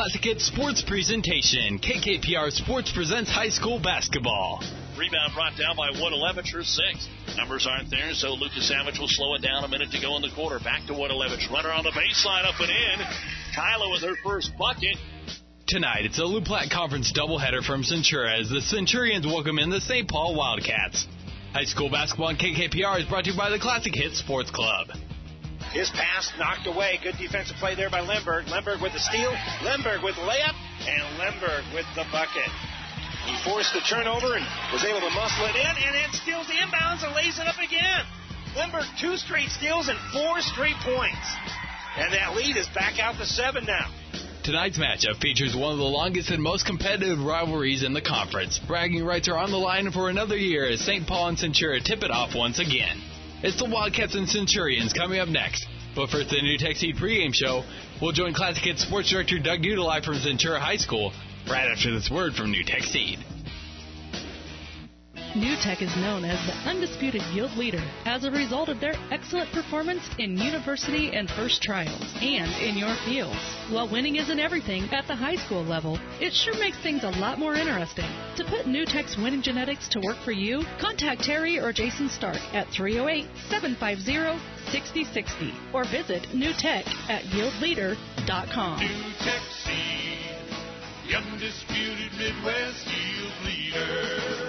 Classic Hits Sports Presentation. KKPR Sports presents high school basketball. Rebound brought down by Wood Levitch, 6. Numbers aren't there, so Lucas Savage will slow it down. A minute to go in the quarter. Back to Wood Levitch. Runner on the baseline, up and in. Kyla with her first bucket. Tonight, it's a Loup Platte Conference doubleheader from Centura as the Centurions welcome in the St. Paul Wildcats. High school basketball on KKPR is brought to you by the Classic Hits Sports Club. His pass knocked away. Good defensive play there by Lemberg. Lemberg with the steal. Lemberg with the layup. And Lemberg with the bucket. He forced the turnover and was able to muscle it in, and then steals the inbounds and lays it up again. Lemberg 2 straight steals and 4 straight points. And that lead is back out to 7 now. Tonight's matchup features one of the longest and most competitive rivalries in the conference. Bragging rights are on the line for another year as St. Paul and Centura tip it off once again. It's the Wildcats and Centurions coming up next. But first, the New Tech Seed pregame show. We'll join Classic Hits Sports Director Doug Duda live from Centura High School right after this word from New Tech Seed. New Tech is known as the undisputed yield leader as a result of their excellent performance in university and first trials and in your fields. While winning isn't everything at the high school level, it sure makes things a lot more interesting. To put New Tech's winning genetics to work for you, contact Terry or Jason Stark at 308-750-6060 or visit newtech at yieldleader.com. New Tech Seed, the undisputed Midwest yield leader.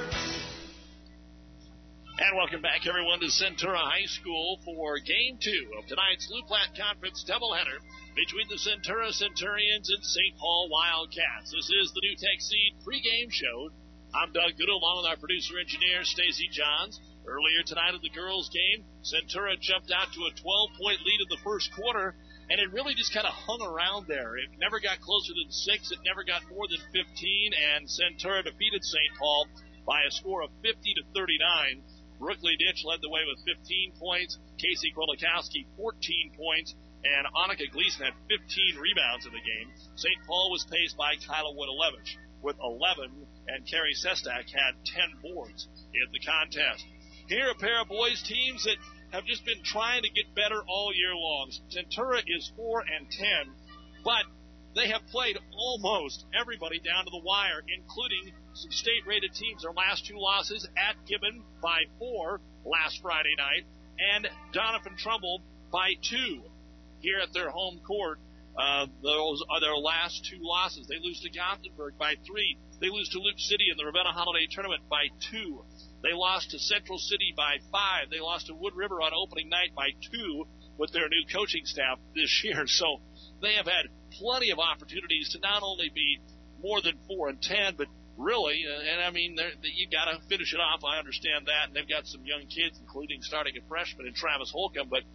And welcome back, everyone, to Centura High School for Game 2 of tonight's Loup Platte Conference doubleheader between the Centura Centurions and St. Paul Wildcats. This is the New Tech Seed pregame show. I'm Doug Goodall, along with our producer-engineer, Stacey Johns. Earlier tonight in the girls' game, Centura jumped out to a 12-point lead in the first quarter, and it really just kind of hung around there. It never got closer than 6. It never got more than 15, and Centura defeated St. Paul by a score of 50-39. Brooklyn Ditch led the way with 15 points. Casey Krolikowski, 14 points. And Annika Gleason had 15 rebounds in the game. St. Paul was paced by Kyla Wood-Levitch with 11, and Carrie Sestak had 10 boards in the contest. Here, a pair of boys teams that have just been trying to get better all year long. Centura is 4-10, but they have played almost everybody down to the wire, including some state-rated teams. Their last 2 losses at Gibbon by 4 last Friday night, and Doniphan Trumbull by 2 here at their home court. Those are their last 2 losses. They lose to Gothenburg by 3. They lose to Loop City in the Ravenna Holiday Tournament by 2. They lost to Central City by 5. They lost to Wood River on opening night by 2 with their new coaching staff this year. So they have had plenty of opportunities to not only be more than 4-10, but really, and I mean, you got to finish it off. I understand that, and they've got some young kids, including starting a freshman in Travis Holcomb, but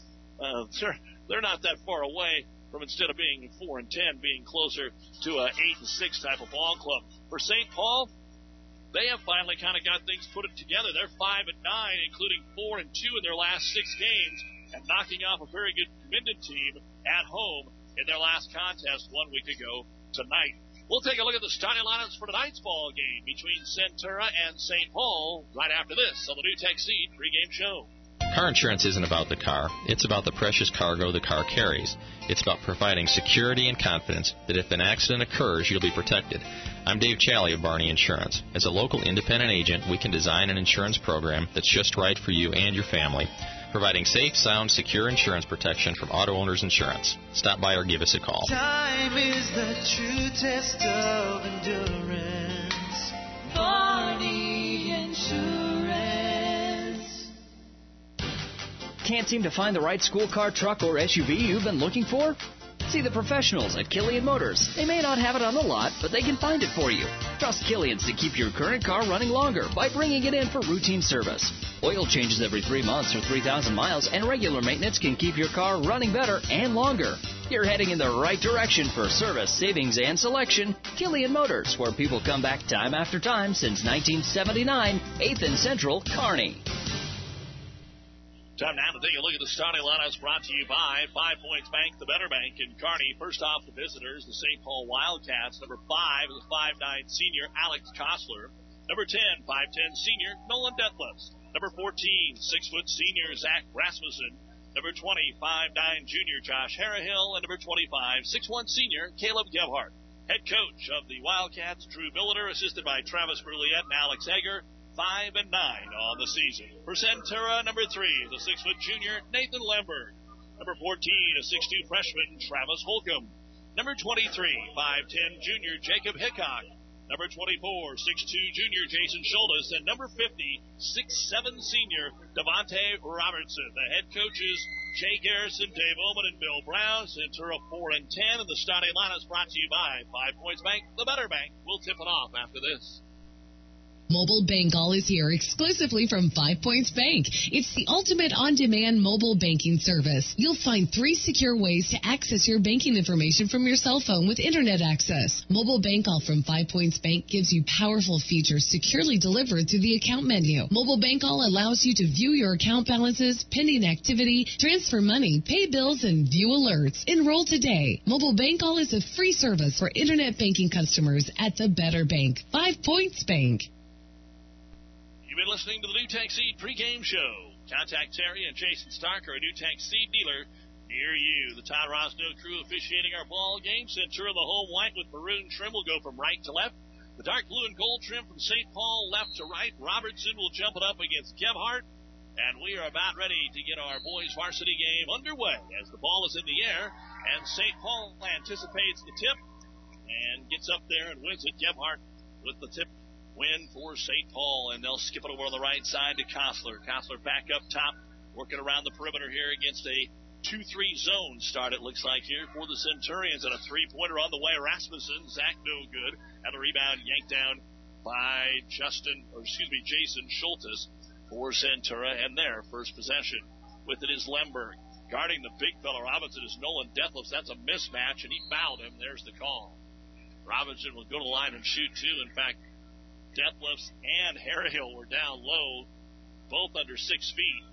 they're not that far away from, instead of being 4-10, being closer to a 8-6 type of ball club. For St. Paul, they have finally kind of got things put together. They're 5-9, including 4-2 in their last 6 games, and knocking off a very good Minden team at home in their last contest 1 week ago tonight. We'll take a look at the starting lineups for tonight's ball game between Centura and St. Paul right after this on the New Tech Seed pregame show. Car insurance isn't about the car. It's about the precious cargo the car carries. It's about providing security and confidence that if an accident occurs, you'll be protected. I'm Dave Challey of Barney Insurance. As a local independent agent, we can design an insurance program that's just right for you and your family, providing safe, sound, secure insurance protection from Auto Owners Insurance. Stop by or give us a call. Time is the true test of endurance. Barney Insurance. Can't seem to find the right school car, truck, or SUV you've been looking for? See the professionals at Killian Motors. They may not have it on the lot, but they can find it for you. Trust Killian's to keep your current car running longer by bringing it in for routine service. Oil changes every 3 months or 3,000 miles, and regular maintenance can keep your car running better and longer. You're heading in the right direction for service, savings, and selection. Killian Motors, where people come back time after time since 1979, 8th and Central, Kearney. Time now to take a look at the starting lineups brought to you by 5 Points Bank, the Better Bank in Kearney. First off, the visitors, the St. Paul Wildcats. Number 5 is 5'9" senior Alex Kostler. Number 10, 5'10" senior Nolan Deathless. Number 14, 6-foot senior Zach Rasmussen. Number 20, 5'9" junior Josh Harrahill. And number 25, 6'1" senior Caleb Gebhardt. Head coach of the Wildcats, Drew Milliter, assisted by Travis Brulliette and Alex Egger, 5-9 on the season. For Centura, number 3, the 6-foot junior, Nathan Lemberg. Number 14, a 6'2 freshman, Travis Holcomb. Number 23, 5'10 junior, Jacob Hickok. Number 24, 6'2 junior, Jason Schultes. And number 50, 6'7 senior, Devontae Robertson. The head coaches, Jay Garrison, Dave Oman, and Bill Brown. Centura 4-10, and the starting line is brought to you by 5 Points Bank, the better bank. We'll tip it off after this. Mobile Bank All is here exclusively from 5 Points Bank. It's the ultimate on-demand mobile banking service. You'll find 3 secure ways to access your banking information from your cell phone with internet access. Mobile Bank All from 5 Points Bank gives you powerful features securely delivered through the account menu. Mobile Bank All allows you to view your account balances, pending activity, transfer money, pay bills, and view alerts. Enroll today. Mobile Bank All is a free service for internet banking customers at the Better Bank. 5 Points Bank. You've been listening to the NewTek Seed pregame show. Contact Terry and Jason Stark, our NewTek Seed dealer, near you. The Todd Rosno crew officiating our ball game. Centura, the home white with maroon trim, will go from right to left. The dark blue and gold trim from St. Paul, left to right. Robertson will jump it up against Gebhardt. And we are about ready to get our boys' varsity game underway as the ball is in the air. And St. Paul anticipates the tip and gets up there and wins it. Gebhardt with the tip win for St. Paul, and they'll skip it over on the right side to Kostler. Kostler back up top, working around the perimeter here against a 2-3 zone start, it looks like, here for the Centurions. And a three-pointer on the way. Rasmussen, Zach no good. And the rebound yanked down by Jason Schultes for Centura, and their first possession. With it is Lemberg. Guarding the big fella Robinson is Nolan Deathless. That's a mismatch, and he fouled him. There's the call. Robinson will go to the line and shoot, too. In fact, Deathless and Harrihill were down low, both under 6 feet.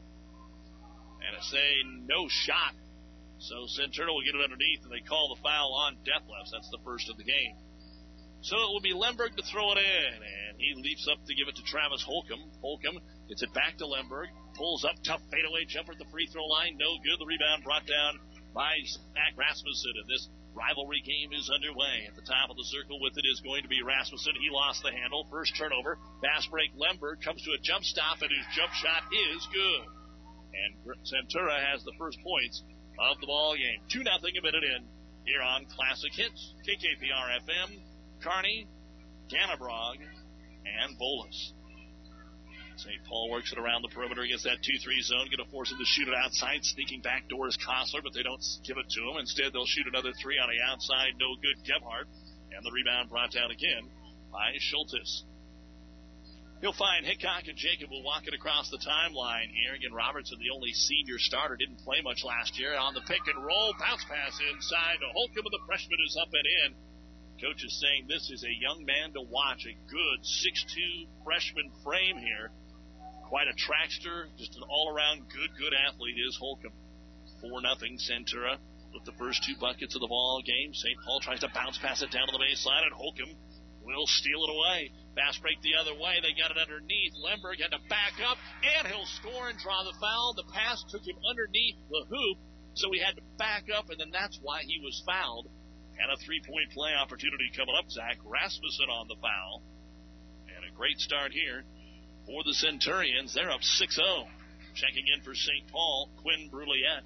And it's a no shot. So Centura will get it underneath, and they call the foul on Deathless. That's the first of the game. So it will be Lemberg to throw it in, and he leaps up to give it to Travis Holcomb. Holcomb gets it back to Lemberg, pulls up, tough fadeaway jumper at the free throw line, no good. The rebound brought down by Zach Rasmussen, and this rivalry game is underway. At the top of the circle with it is going to be Rasmussen. He lost the handle. First turnover. Fast break. Lemberg comes to a jump stop, and his jump shot is good. And Centura has the first points of the ball game. 2-0 a minute in here on Classic Hits. KKPR-FM, Kearney, Gannabrog, and Bolus. St. Paul works it around the perimeter against that 2-3 zone. Going to force him to shoot it outside. Sneaking back door is Kostler, but they don't give it to him. Instead, they'll shoot another 3 on the outside. No good, Gebhardt. And the rebound brought down again by Schultes. He'll find Hickok, and Jacob will walk it across the timeline here. Again, Robertson, the only senior starter, didn't play much last year. On the pick and roll, bounce pass inside to Holcomb, and the freshman is up and in. Coach is saying this is a young man to watch. A good 6'2 freshman frame here. Quite a trackster, just an all-around good athlete is Holcomb. 4-0 Centura with the first 2 buckets of the ball game. St. Paul tries to bounce pass it down to the baseline, and Holcomb will steal it away. Fast break the other way. They got it underneath. Lemberg had to back up, and he'll score and draw the foul. The pass took him underneath the hoop, so he had to back up, and then that's why he was fouled. And a 3-point play opportunity coming up. Zach Rasmussen on the foul. And a great start here for the Centurions. They're up 6-0. Checking in for St. Paul, Quinn Brulliette.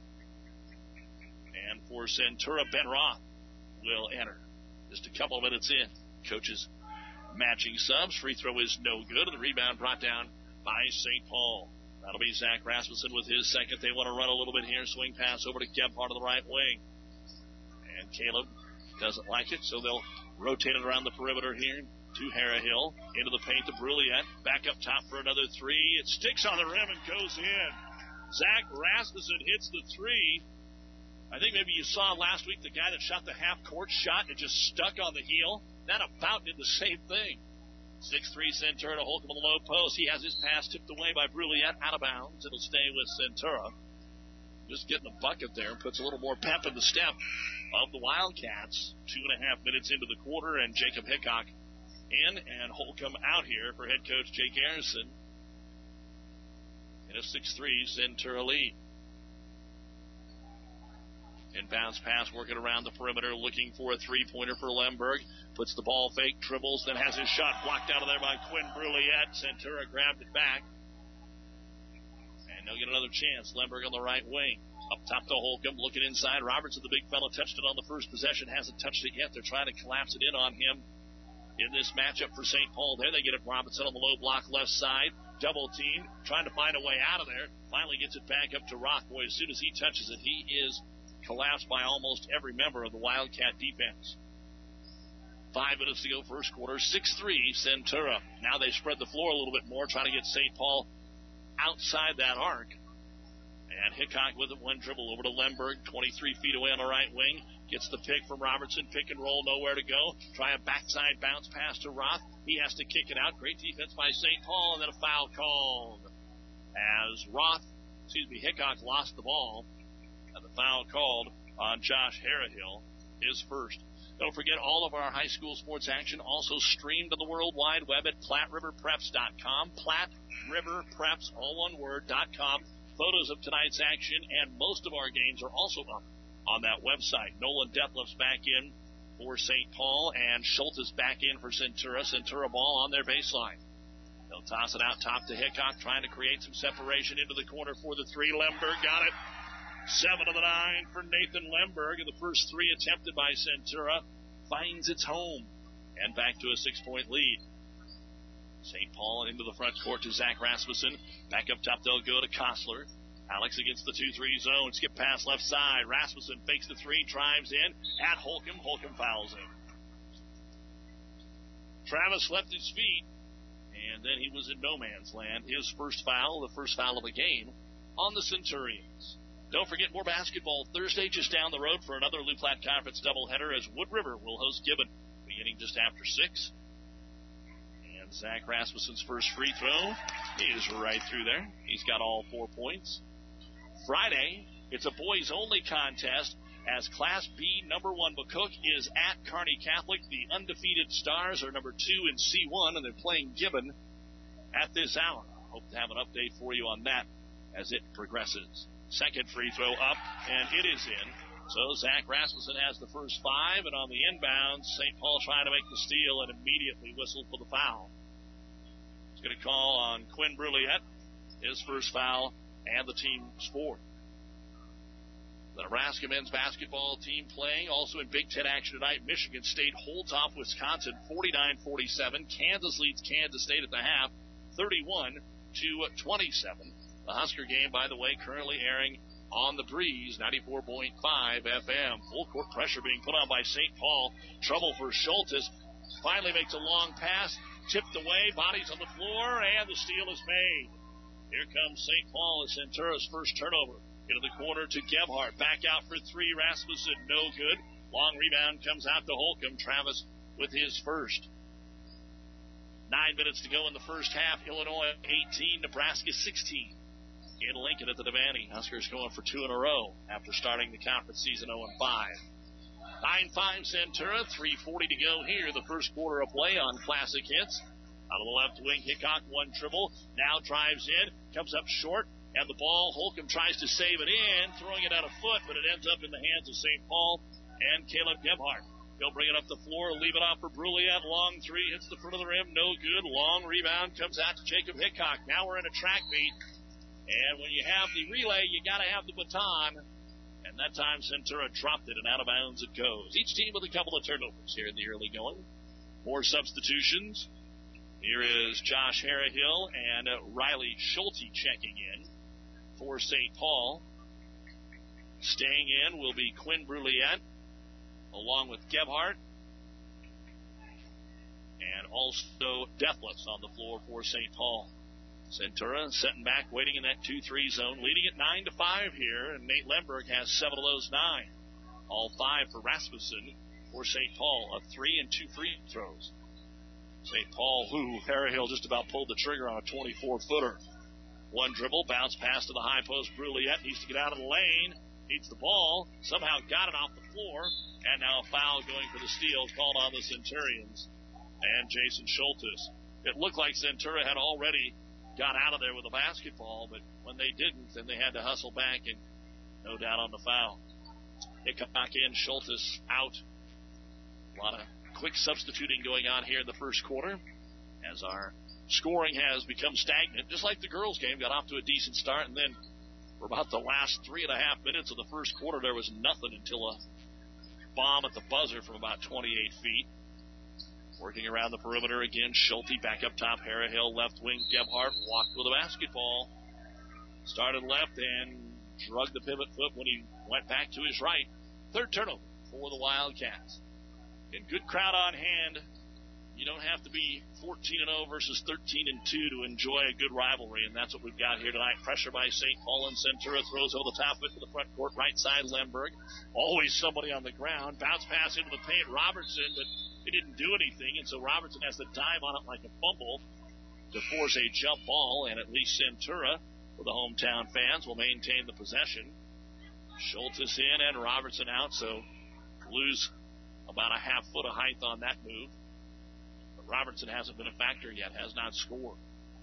And for Centura, Ben Roth will enter. Just a couple of minutes in. Coaches matching subs. Free throw is no good. And the rebound brought down by St. Paul. That'll be Zach Rasmussen with his second. They want to run a little bit here. Swing pass over to Gebhardt on the right wing. And Caleb doesn't like it, so they'll rotate it around the perimeter here to Harrihill. Into the paint to Brulliette. Back up top for another 3. It sticks on the rim and goes in. Zach Rasmussen hits the 3. I think maybe you saw last week the guy that shot the half-court shot and it just stuck on the heel. That about did the same thing. 6'3 Centura to Holcomb on the low post. He has his pass tipped away by Brulliette out of bounds. It'll stay with Centura. Just getting the bucket there puts a little more pep in the step of the Wildcats. 2.5 minutes into the quarter, and Jacob Hickok in and Holcomb out here for head coach Jake Garrison in a 6'3 Centura lead. Inbounds pass working around the perimeter, looking for a three-pointer for Lemberg. Puts the ball fake, dribbles, then has his shot blocked out of there by Quinn Brulliette. Centura grabbed it back. And they'll get another chance. Lemberg on the right wing. Up top to Holcomb, looking inside. Robertson, the big fella, touched it on the first possession. Hasn't touched it yet. They're trying to collapse it in on him in this matchup for St. Paul. There they get it. Robinson on the low block left side. Double team, trying to find a way out of there. Finally gets it back up to Rockboy. As soon as he touches it, he is collapsed by almost every member of the Wildcat defense. 5 minutes to go first quarter. 6-3 Centura. Now they spread the floor a little bit more, trying to get St. Paul outside that arc. And Hickok with it, one dribble over to Lemberg, 23 feet away on the right wing. Gets the pick from Robertson, pick and roll, nowhere to go. Try a backside bounce pass to Roth. He has to kick it out. Great defense by St. Paul, and then a foul called. As Hickok lost the ball, and the foul called on Josh Harrahill, his first. Don't forget all of our high school sports action also streamed on the World Wide Web at PlatteRiverPreps.com. PlatteRiverPreps, all one word, .com. Photos of tonight's action and most of our games are also up on that website. Nolan Detlef's back in for St. Paul, and Schultz is back in for Centura. Centura ball on their baseline. They'll toss it out top to Hickok, trying to create some separation into the corner for the three. Lemberg got it. 7 of the 9 for Nathan Lemberg, and the first 3 attempted by Centura finds its home. And back to a 6-point lead. St. Paul into the front court to Zach Rasmussen. Back up top, they'll go to Kostler. Alex against the 2-3 zone. Skip pass left side. Rasmussen fakes the 3, drives in at Holcomb. Holcomb fouls him. Travis left his feet, and then he was in no man's land. His first foul, the first foul of the game on the Centurions. Don't forget more basketball Thursday just down the road for another Loup Platte Conference doubleheader as Wood River will host Gibbon beginning just after 6. And Zach Rasmussen's first free throw is right through there. He's got all 4 points. Friday, it's a boys-only contest as Class B number 1 McCook is at Kearney Catholic. The undefeated Stars are number 2 in C1, and they're playing Gibbon at this hour. Hope to have an update for you on that as it progresses. Second free throw up, and it is in. So Zach Rasmussen has the first 5, and on the inbounds, St. Paul trying to make the steal and immediately whistled for the foul. He's going to call on Quinn Brulliette, his first foul, and the team's 4th. The Nebraska men's basketball team playing also in Big Ten action tonight. Michigan State holds off Wisconsin 49-47. Kansas leads Kansas State at the half 31-27. The Husker game, by the way, currently airing on the Breeze, 94.5 FM. Full court pressure being put on by St. Paul. Trouble for Schultes. Finally makes a long pass. Tipped away. Bodies on the floor. And the steal is made. Here comes St. Paul as Centura's first turnover. Into the corner to Gebhardt. Back out for 3. Rasmussen, no good. Long rebound comes out to Holcomb. Travis with his first. 9 minutes to go in the first half. Illinois 18, Nebraska 16. In Lincoln at the Devaney. Huskers going for 2 in a row after starting the conference season 0-5. 9-5 Centura, 3:40 to go here. The first quarter of play on Classic Hits. Out of the left wing, Hickok, one dribble. Now drives in, comes up short, and the ball, Holcomb tries to save it in, throwing it out a foot, but it ends up in the hands of St. Paul and Caleb Gebhardt. He'll bring it up the floor, leave it off for Brulliette. Long 3, hits the front of the rim, no good. Long rebound comes out to Jacob Hickok. Now we're in a track meet. And when you have the relay, you got to have the baton. And that time, Centura dropped it, and out of bounds it goes. Each team with a couple of turnovers here in the early going. More substitutions. Here is Josh Harrahill and Riley Schulte checking in for St. Paul. Staying in will be Quinn Brulliette, along with Gebhardt. And also Deathless on the floor for St. Paul. Centura setting back, waiting in that 2-3 zone, leading at 9-5 here, and Nate Lemberg has 7 of those 9. All 5 for Rasmussen for St. Paul, a 3 and 2 free throws. St. Paul, Harrahill just about pulled the trigger on a 24-footer. One dribble, bounce pass to the high post. Brulliette needs to get out of the lane, needs the ball, somehow got it off the floor, and now a foul going for the steal called on the Centurions and Jason Schultes. It looked like Centura had already got out of there with a basketball, but when they didn't, then they had to hustle back, and no doubt on the foul. Hickok in, Schultes out. A lot of quick substituting going on here in the first quarter as our scoring has become stagnant. Just like the girls' game, got off to a decent start, and then for about the last 3.5 minutes of the first quarter, there was nothing until a bomb at the buzzer from about 28 feet. Working around the perimeter again, Schulte back up top, Harrahill left wing, Gebhardt walked with a basketball. Started left and drug the pivot foot when he went back to his right. Third turnover for the Wildcats. And good crowd on hand. You don't have to be 14-0 versus 13-2 to enjoy a good rivalry, and that's what we've got here tonight. Pressure by St. Paul, and Centura throws over the top of it to the front court, right side Lemberg. Always somebody on the ground. Bounce pass into the paint, Robertson, but he didn't do anything, and so Robertson has to dive on it like a fumble to force a jump ball, and at least Centura, for the hometown fans, will maintain the possession. Schultes in and Robertson out, so lose about a half foot of height on that move. Robertson hasn't been a factor yet, has not scored.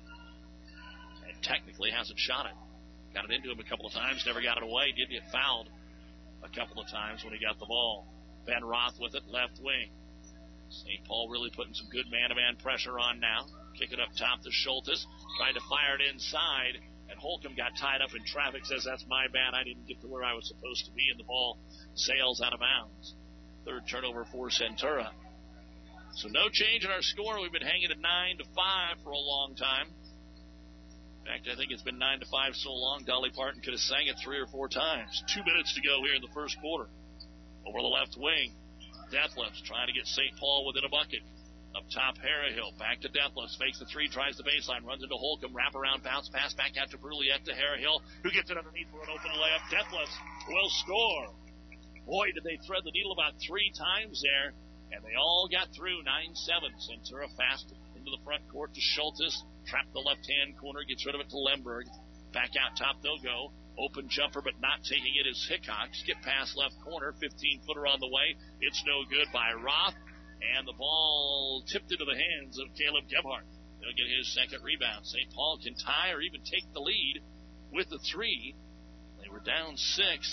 And technically hasn't shot it. Got it into him a couple of times, never got it away. Did get fouled a couple of times when he got the ball. Ben Roth with it, left wing. St. Paul really putting some good man-to-man pressure on now. Kick it up top to Schultes. Tried to fire it inside, and Holcomb got tied up in traffic. Says, that's my bad. I didn't get to where I was supposed to be, and the ball sails out of bounds. Third turnover for Centura. So no change in our score. We've been hanging at 9-5 for a long time. In fact, I think it's been 9-5 so long, Dolly Parton could have sang it 3 or 4 times. 2 minutes to go here in the first quarter. Over the left wing, Deathlefs trying to get St. Paul within a bucket. Up top, Harrahill. Back to Deathlefs. Fakes the 3, tries the baseline, runs into Holcomb. Wraparound bounce pass back out to Bruliette to Harrahill, who gets it underneath for an open layup. Deathlefs will score. Boy, did they thread the needle about 3 times there. And they all got through, 9-7. Centura fast into the front court to Schultes. Trapped the left-hand corner, gets rid of it to Lemberg. Back out top, they'll go. Open jumper, but not taking it is Hickok. Skip pass left corner, 15-footer on the way. It's no good by Roth. And the ball tipped into the hands of Caleb Gebhardt. He'll get his second rebound. St. Paul can tie or even take the lead with the 3. They were down 6,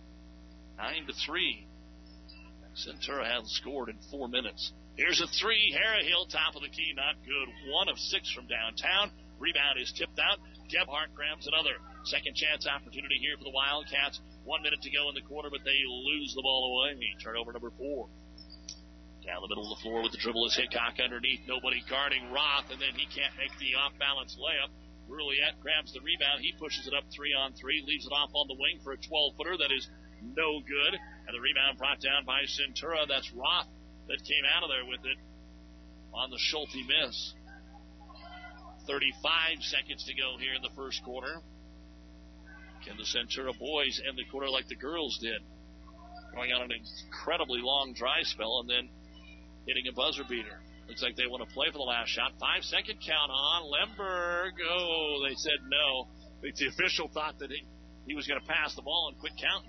9-3. Centura hasn't scored in 4 minutes. Here's a 3. Harrahill, top of the key, not good. 1 of 6 from downtown. Rebound is tipped out. Gebhardt grabs another. Second chance opportunity here for the Wildcats. 1 minute to go in the quarter, but they lose the ball away. Turnover number 4. Down the middle of the floor with the dribble is Hickok underneath. Nobody guarding Roth, and then he can't make the off-balance layup. Bruliette grabs the rebound. He pushes it up 3-on-3, leaves it off on the wing for a 12-footer. That is no good. And the rebound brought down by Centura. That's Roth that came out of there with it on the Schulte miss. 35 seconds to go here in the first quarter. Can the Centura boys end the quarter like the girls did? Going on an incredibly long dry spell and then hitting a buzzer beater. Looks like they want to play for the last shot. 5-second count on Lemberg. Oh, they said no. I think the official thought that he was going to pass the ball and quit counting.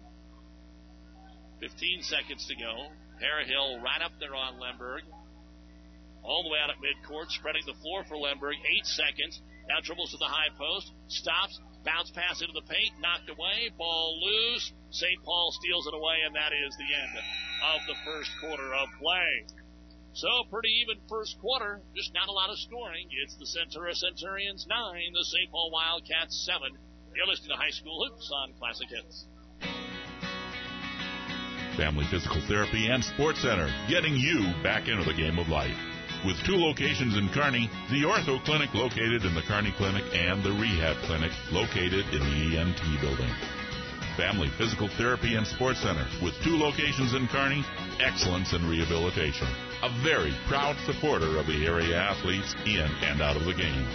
15 seconds to go. Harrahill right up there on Lemberg. All the way out at midcourt, spreading the floor for Lemberg. 8 seconds. Now dribbles to the high post. Stops. Bounce pass into the paint. Knocked away. Ball loose. St. Paul steals it away, and that is the end of the first quarter of play. So, pretty even first quarter. Just not a lot of scoring. It's the Centura Centurions 9, the St. Paul Wildcats 7. You're listening to High School Hoops on Classic Hits. Family Physical Therapy and Sports Center, getting you back into the game of life. With 2 locations in Kearney, the Ortho Clinic located in the Kearney Clinic and the Rehab Clinic located in the ENT building. Family Physical Therapy and Sports Center, with 2 locations in Kearney, excellence in rehabilitation. A very proud supporter of the area athletes in and out of the game.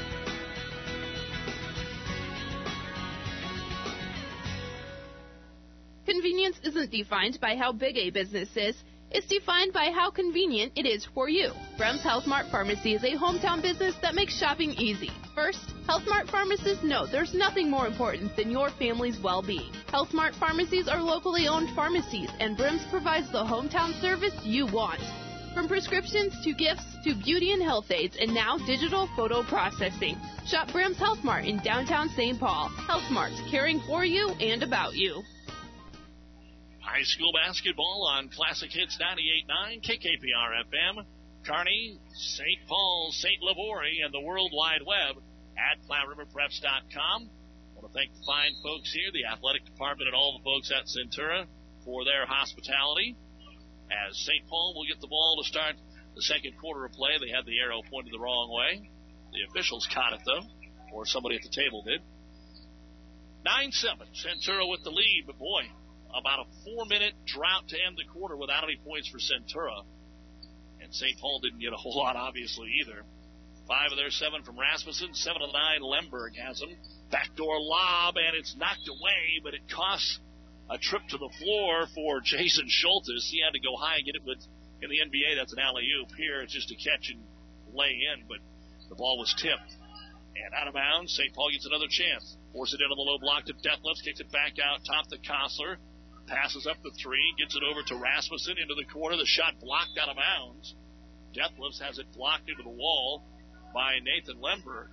Convenience isn't defined by how big a business is. It's defined by how convenient it is for you. Brem's Health Mart Pharmacy is a hometown business that makes shopping easy. First, Health Mart pharmacists know there's nothing more important than your family's well-being. Health Mart pharmacies are locally owned pharmacies, and Brem's provides the hometown service you want. From prescriptions to gifts to beauty and health aids, and now digital photo processing. Shop Brem's Health Mart in downtown St. Paul. Health Mart, caring for you and about you. High school basketball on Classic Hits 98.9, KKPR FM, Kearney, St. Paul, St. Livory, and the World Wide Web at FlatRiverPreps.com. I want to thank the fine folks here, the athletic department, and all the folks at Centura for their hospitality. As St. Paul will get the ball to start the second quarter of play. They had the arrow pointed the wrong way. The officials caught it, though, or somebody at the table did. 9-7, Centura with the lead, but boy, about a 4-minute drought to end the quarter without any points for Centura. And St. Paul didn't get a whole lot, obviously, either. 5 of their 7 from Rasmussen, 7 of the 9 Lemberg has them. Backdoor lob, and it's knocked away, but it costs a trip to the floor for Jason Schultes. He had to go high and get it, but in the NBA, that's an alley-oop. Here, it's just a catch and lay in, but the ball was tipped. And out of bounds, St. Paul gets another chance. Force it into the low block to Deathlefs, kicks it back out top to Kostler. Passes up the 3, gets it over to Rasmussen into the corner. The shot blocked out of bounds. Deathlefs has it blocked into the wall by Nathan Lemberg.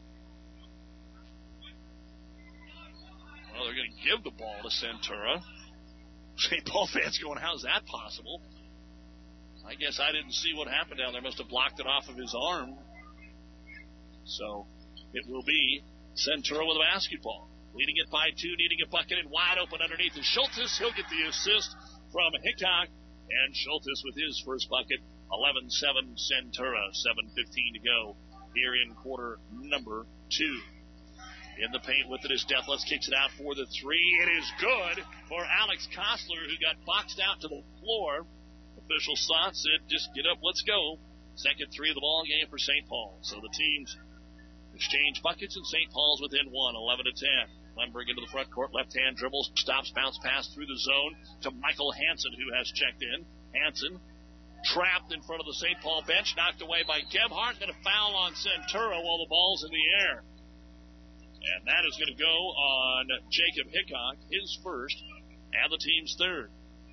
Well, they're going to give the ball to Centura. St. Paul fans going, how's that possible? I guess I didn't see what happened down there. Must have blocked it off of his arm. So it will be Centura with a basketball. Leading it by 2, needing a bucket, and wide open underneath is Schultes. He'll get the assist from Hickok. And Schultes with his first bucket. 11-7 Centura. 7:15 to go here in quarter number 2. In the paint with it is Deathlefs, kicks it out for the 3. It is good for Alex Kostler, who got boxed out to the floor. Official saw it, said, just get up, let's go. Second 3 of the ball game for St. Paul. So the teams exchange buckets, and St. Paul's within 1, 11-10. Lemberg into the front court, left-hand dribble, stops, bounce pass through the zone to Michael Hansen, who has checked in. Hansen trapped in front of the St. Paul bench, knocked away by Gebhardt, and a foul on Centura while the ball's in the air. And that is going to go on Jacob Hickok, his first, and the team's third.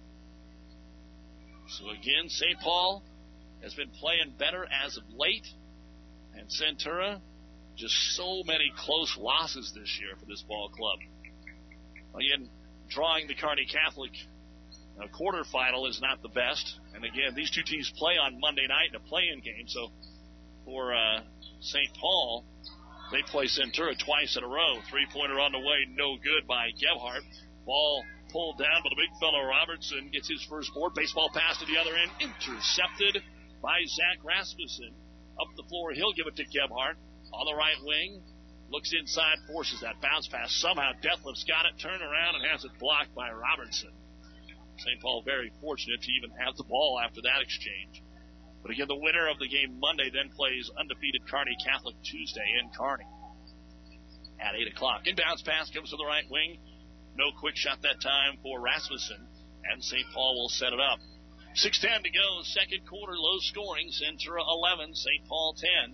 So again, St. Paul has been playing better as of late, and Centura, just so many close losses this year for this ball club. Again, drawing the Kearney Catholic quarterfinal is not the best. And again, these two teams play on Monday night in a play-in game, so for St. Paul, they play Centura twice in a row. 3-pointer on the way, no good by Gebhardt. Ball pulled down by the big fellow Robertson, gets his first board. Baseball pass to the other end, intercepted by Zach Rasmussen. Up the floor, he'll give it to Gebhardt. On the right wing, looks inside, forces that bounce pass. Somehow Deathlefs got it, turned around, and has it blocked by Robertson. St. Paul very fortunate to even have the ball after that exchange. But again, the winner of the game Monday then plays undefeated Kearney Catholic Tuesday in Kearney at 8 o'clock. Inbounds pass comes to the right wing. No quick shot that time for Rasmussen, and St. Paul will set it up. 6:10 to go, second quarter, low scoring. Centura 11, St. Paul 10.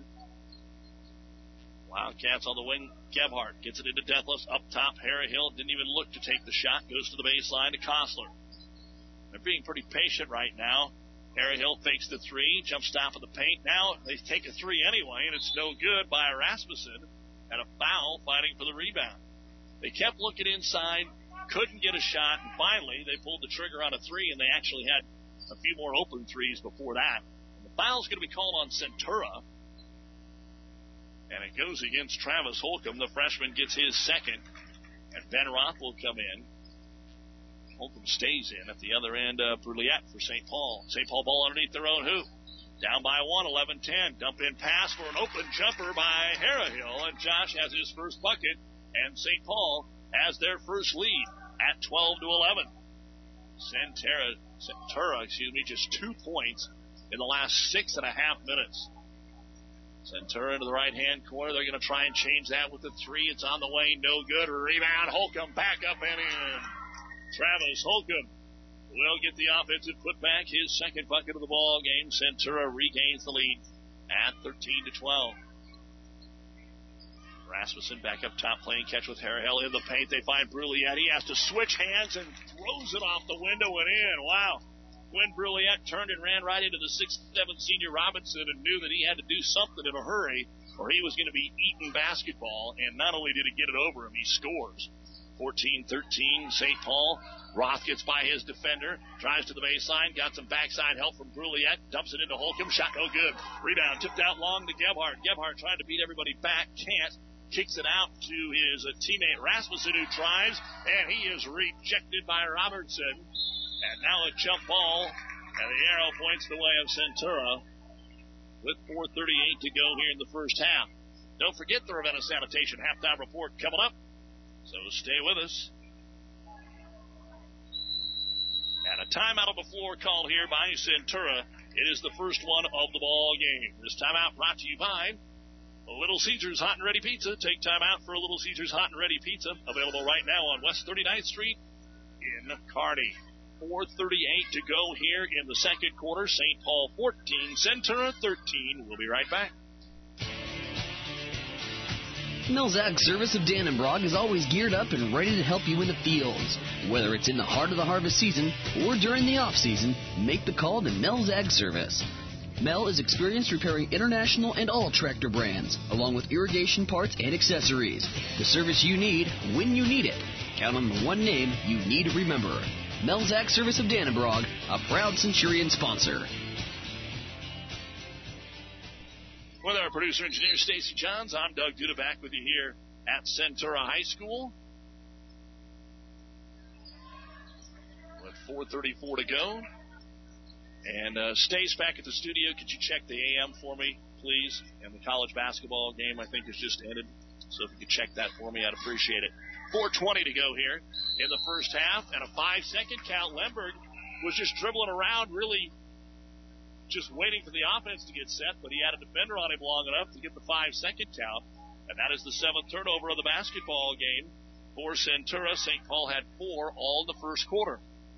Wildcats on the wing. Gebhardt gets it into Deathlefs. Up top, Harry Hill didn't even look to take the shot. Goes to the baseline to Kostler. They're being pretty patient right now. Harry Hill fakes the 3, jump stop of the paint. Now they take a 3 anyway, and it's no good by Rasmussen, and a foul fighting for the rebound. They kept looking inside, couldn't get a shot, and finally they pulled the trigger on a 3, and they actually had a few more open 3s before that. And the foul's going to be called on Centura, and it goes against Travis Holcomb. The freshman gets his second, and Ben Roth will come in. Holcomb stays in at the other end. Brulliette for St. Paul. St. Paul ball underneath their own hoop. Down by 1, 11-10. Dump in pass for an open jumper by Harrihill, and Josh has his first bucket, and St. Paul has their first lead at 12-11. Centura, just 2 points in the last 6.5 minutes. Centura into the right-hand corner. They're going to try and change that with the 3. It's on the way. No good. Rebound. Holcomb back up and in. Travis Holcomb will get the offensive putback, his second bucket of the ball game. Centura regains the lead at 13-12. Rasmussen back up top playing catch with Harrihill in the paint. They find Brulliette. He has to switch hands and throws it off the window and in. Wow. When Brulliette turned and ran right into the 6'7" senior Robinson and knew that he had to do something in a hurry or he was going to be eating basketball, and not only did he get it over him, he scores. 14-13, St. Paul. Roth gets by his defender, drives to the baseline, got some backside help from Bruliette, dumps it into Holcomb, shot no good. Rebound tipped out long to Gebhardt. Gebhardt trying to beat everybody back, can't. Kicks it out to his teammate Rasmussen, who drives, and he is rejected by Robertson. And now a jump ball, and the arrow points the way of Centura with 4:38 to go here in the first half. Don't forget the Ravenna Sanitation halftime report coming up, so stay with us. And a timeout on the floor called here by Centura. It is the first one of the ball game. This timeout brought to you by Little Caesars Hot and Ready Pizza. Take time out for a Little Caesars Hot and Ready Pizza. Available right now on West 39th Street in Kearney. 4:38 to go here in the second quarter. St. Paul 14, Centura 13. We'll be right back. Mills Ag Service of Dannenbrog is always geared up and ready to help you in the fields. Whether it's in the heart of the harvest season or during the off-season, make the call to Mills Ag Service. Mel is experienced repairing international and all tractor brands, along with irrigation parts and accessories. The service you need when you need it. Count on the one name you need to remember. Mel's Ag Service of Dannenbrog, a proud Centurion sponsor. With our producer engineer Stacy Johns, I'm Doug Duda back with you here at Centura High School. With 4:34 to go. And Stace back at the studio. Could you check the AM for me, please? And the college basketball game, I think, has just ended. So if you could check that for me, I'd appreciate it. 4:20 to go here in the first half. And a 5-second count. Lemberg was just dribbling around, really just waiting for the offense to get set, but he had a defender on him long enough to get the 5-second count. And that is the 7th turnover of the basketball game for Centura. St. Paul had 4 all in the first quarter.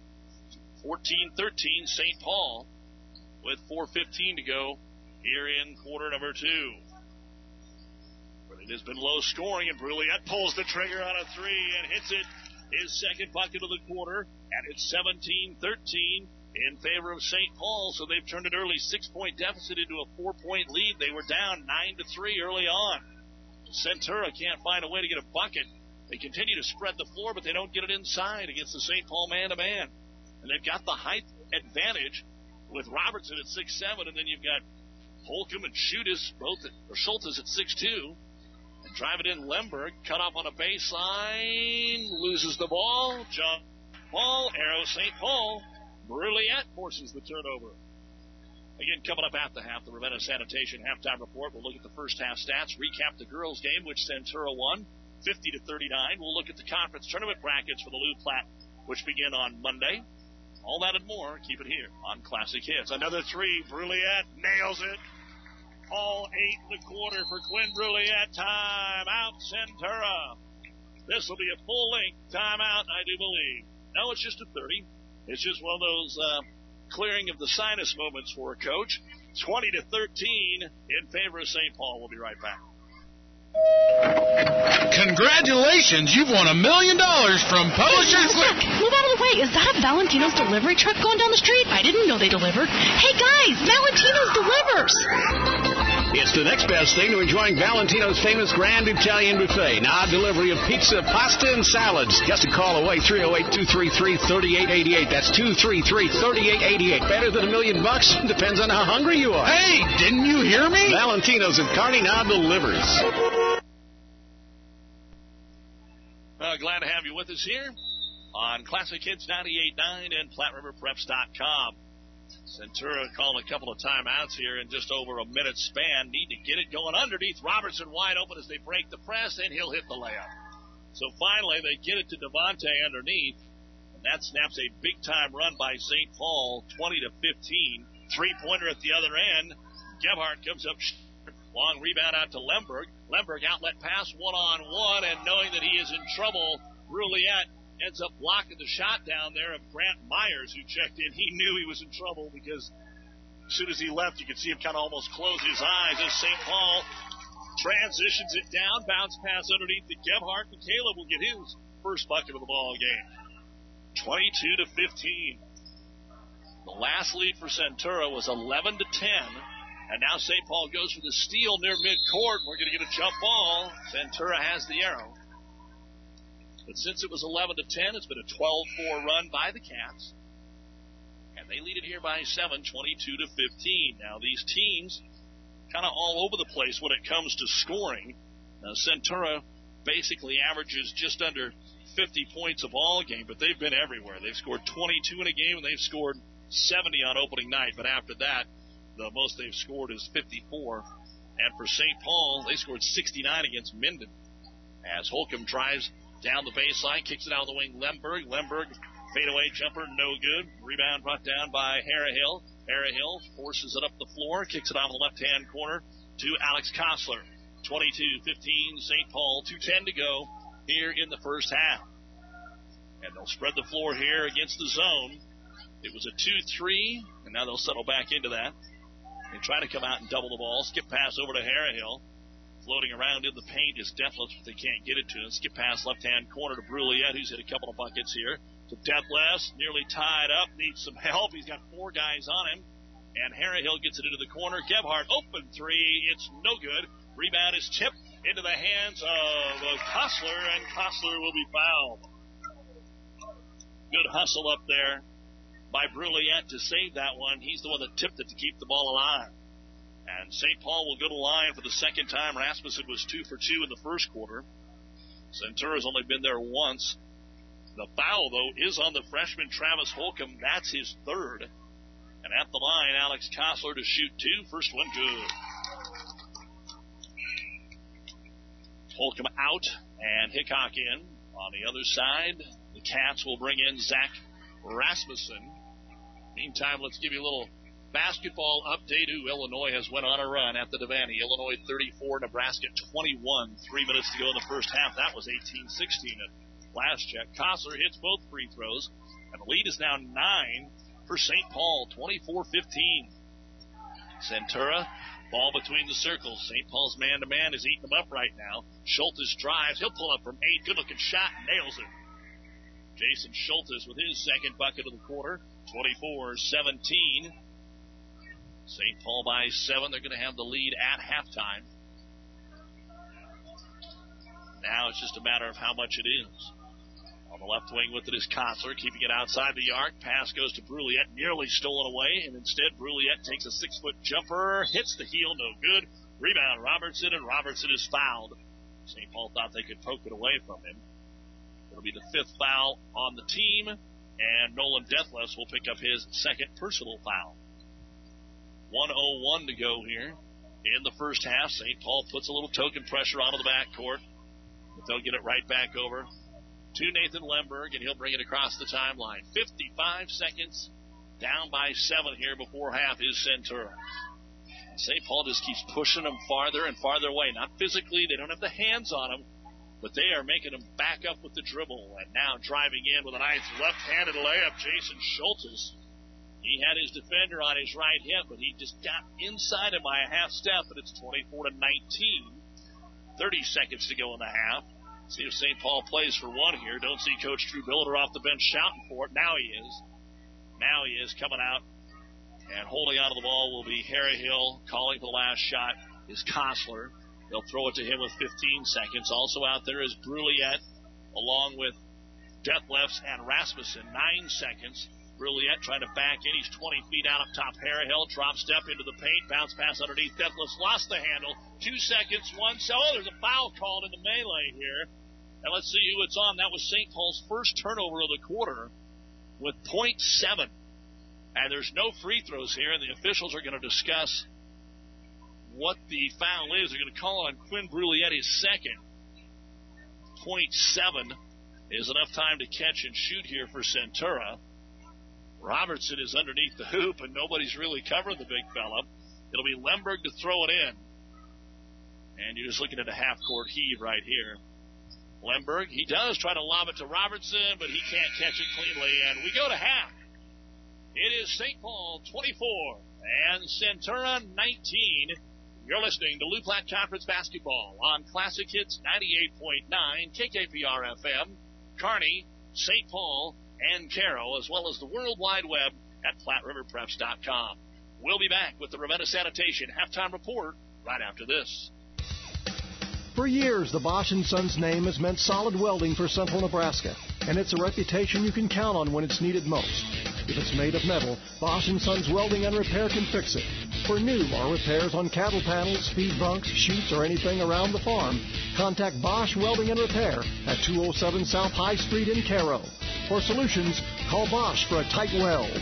14-13, St. Paul with 4:15 to go here in quarter number 2. But it has been low scoring, and Bruliette pulls the trigger on a 3 and hits it. His second bucket of the quarter, and it's 17-13 in favor of St. Paul. So they've turned an early 6-point deficit into a 4-point lead. They were down 9-3 early on. Centura can't find a way to get a bucket. They continue to spread the floor, but they don't get it inside against the St. Paul man-to-man. And they've got the height advantage with Robertson at 6'7", and then you've got Holcomb and Schultes at 6'2". And drive it in, Lemberg, cut off on a baseline, loses the ball, jump ball, arrow St. Paul. Bruliette forces the turnover. Again, coming up at the half, the Ravenna Sanitation halftime report. We'll look at the first half stats, recap the girls' game, which Centura won 50-39. We'll look at the conference tournament brackets for the Lou Platte, which begin on Monday. All that and more, keep it here on Classic Hits. Another 3, Bruliette nails it. All 8 in the quarter for Quinn Bruliette. Timeout, Centura. This will be a full-length timeout, I do believe. No, it's just a 30. It's just one of those clearing of the sinus moments for a coach. 20-13 in favor of St. Paul. We'll be right back. Congratulations, you've won $1 million from Publishers. Look, move out of the way. Is that a Valentino's delivery truck going down the street? I didn't know they delivered. Hey guys, Valentino's delivers. It's the next best thing to enjoying Valentino's famous Grand Italian Buffet. Now, delivery of pizza, pasta, and salads. Just a call away, 308-233-3888. That's 233-3888. Better than $1 million? Depends on how hungry you are. Hey, didn't you hear me? Valentino's of Kearney now delivers. Glad to have you with us here on Classic Hits 98.9 and PlatteRiverPreps.com. Centura calling a couple of timeouts here in just over a minute span. Need to get it going underneath. Robertson wide open as they break the press, and he'll hit the layup. So finally they get it to Devontae underneath, and that snaps a big-time run by St. Paul, 20-15. Three-pointer at the other end. Gebhardt comes up short. Long rebound out to Lemberg. Lemberg outlet pass one-on-one, and knowing that he is in trouble, Bruliette ends up blocking the shot down there of Grant Myers, who checked in. He knew he was in trouble because as soon as he left, you could see him kind of almost close his eyes as St. Paul transitions it down. Bounce pass underneath to Gebhardt, and Caleb will get his first bucket of the ball game. 22-15. The last lead for Centura was 11-10. And now St. Paul goes for the steal near midcourt. We're going to get a jump ball. Centura has the arrow. But since it was 11-10, it's been a 12-4 run by the Cats. And they lead it here by 7, 22-15. Now, these teams kind of all over the place when it comes to scoring. Centura basically averages just under 50 points a ball game, but they've been everywhere. They've scored 22 in a game, and they've scored 70 on opening night. But after that, the most they've scored is 54. And for St. Paul, they scored 69 against Minden. As Holcomb drives down the baseline, kicks it out of the wing, Lemberg. Lemberg, fadeaway jumper, no good. Rebound brought down by Harahill. Harahill forces it up the floor, kicks it out of the left-hand corner to Alex Kostler. 22-15, St. Paul, 2:10 to go here in the first half. And they'll spread the floor here against the zone. It was a 2-3, and now they'll settle back into that. They try to come out and double the ball. Skip pass over to Harahill. Floating around in the paint is Deathless, but they can't get it to him. Skip pass left-hand corner to Bruliette, who's hit a couple of buckets here. To Deathless, nearly tied up, needs some help. He's got 4 guys on him. And Harahill gets it into the corner. Gebhardt, open 3. It's no good. Rebound is tipped into the hands of Kostler, and Kostler will be fouled. Good hustle up there by Bruliette to save that one. He's the one that tipped it to keep the ball alive. And St. Paul will go to the line for the second time. Rasmussen was 2 for 2 in the first quarter. Centura's only been there once. The foul, though, is on the freshman Travis Holcomb. That's his third. And at the line, Alex Kostler to shoot 2. First one good. Holcomb out and Hickok in. On the other side, the Cats will bring in Zach Rasmussen. Meantime, let's give you a little basketball update. Illinois has went on a run at the Devaney. Illinois 34, Nebraska 21. 3 minutes to go in the first half. That was 18-16 at last check. Kostler hits both free throws, and the lead is now 9 for St. Paul, 24-15. Centura, ball between the circles. St. Paul's man-to-man is eating them up right now. Schultes drives. He'll pull up from 8. Good-looking shot. Nails it. Jason Schultes with his second bucket of the quarter. 24-17. St. Paul by 7. They're going to have the lead at halftime. Now it's just a matter of how much it is. On the left wing with it is Kostler, keeping it outside the arc. Pass goes to Bruliette, nearly stolen away, and instead Bruliette takes a 6-foot jumper, hits the heel, no good. Rebound Robertson, and Robertson is fouled. St. Paul thought they could poke it away from him. It'll be the 5th foul on the team, and Nolan Deathless will pick up his second personal foul. 1:01 to go here in the first half. St. Paul puts a little token pressure onto the backcourt, but they'll get it right back over to Nathan Lemberg, and he'll bring it across the timeline. 55 seconds, down by 7 here before half is Centura. St. Paul just keeps pushing them farther and farther away. Not physically, they don't have the hands on them, but they are making them back up with the dribble. And now driving in with a nice left-handed layup, Jason Schultes. He had his defender on his right hip, but he just got inside him by a half step, and it's 24-19. 30 seconds to go in the half. See if St. Paul plays for one here. Don't see Coach Drew Billiter off the bench shouting for it. Now he is. Now he is coming out. And holding onto the ball will be Harahill. Calling for the last shot is Kostler. They'll throw it to him with 15 seconds. Also out there is Bruliette, along with Deathless and Rasmussen. 9 seconds. Bruliette trying to back in. He's 20 feet out up top. Harahill drop step into the paint. Bounce pass underneath. Deathless lost the handle. 2 seconds. 1 second. Oh, there's a foul called in the melee here. And let's see who it's on. That was St. Paul's first turnover of the quarter with .7. And there's no free throws here, and the officials are going to discuss what the foul is. They're going to call on Quinn Bruliette's second. .7 is enough time to catch and shoot here for Centura. Robertson is underneath the hoop, and nobody's really covering the big fella. It'll be Lemberg to throw it in. And you're just looking at a half-court heave right here. Lemberg, he does try to lob it to Robertson, but he can't catch it cleanly, and we go to half. It is St. Paul 24 and Centura 19. You're listening to Lou Platte Conference Basketball on Classic Hits 98.9 KKPR FM, Kearney, St. Paul, and Carroll, as well as the World Wide Web at PlatteRiverPreps.com. We'll be back with the Ravenna Sanitation Halftime Report right after this. For years, the Bosch & Sons name has meant solid welding for central Nebraska, and it's a reputation you can count on when it's needed most. If it's made of metal, Bosch & Sons Welding and Repair can fix it. For new or repairs on cattle panels, feed bunks, chutes, or anything around the farm, contact Bosch Welding and Repair at 207 South High Street in Cairo. For solutions, call Bosch for a tight weld.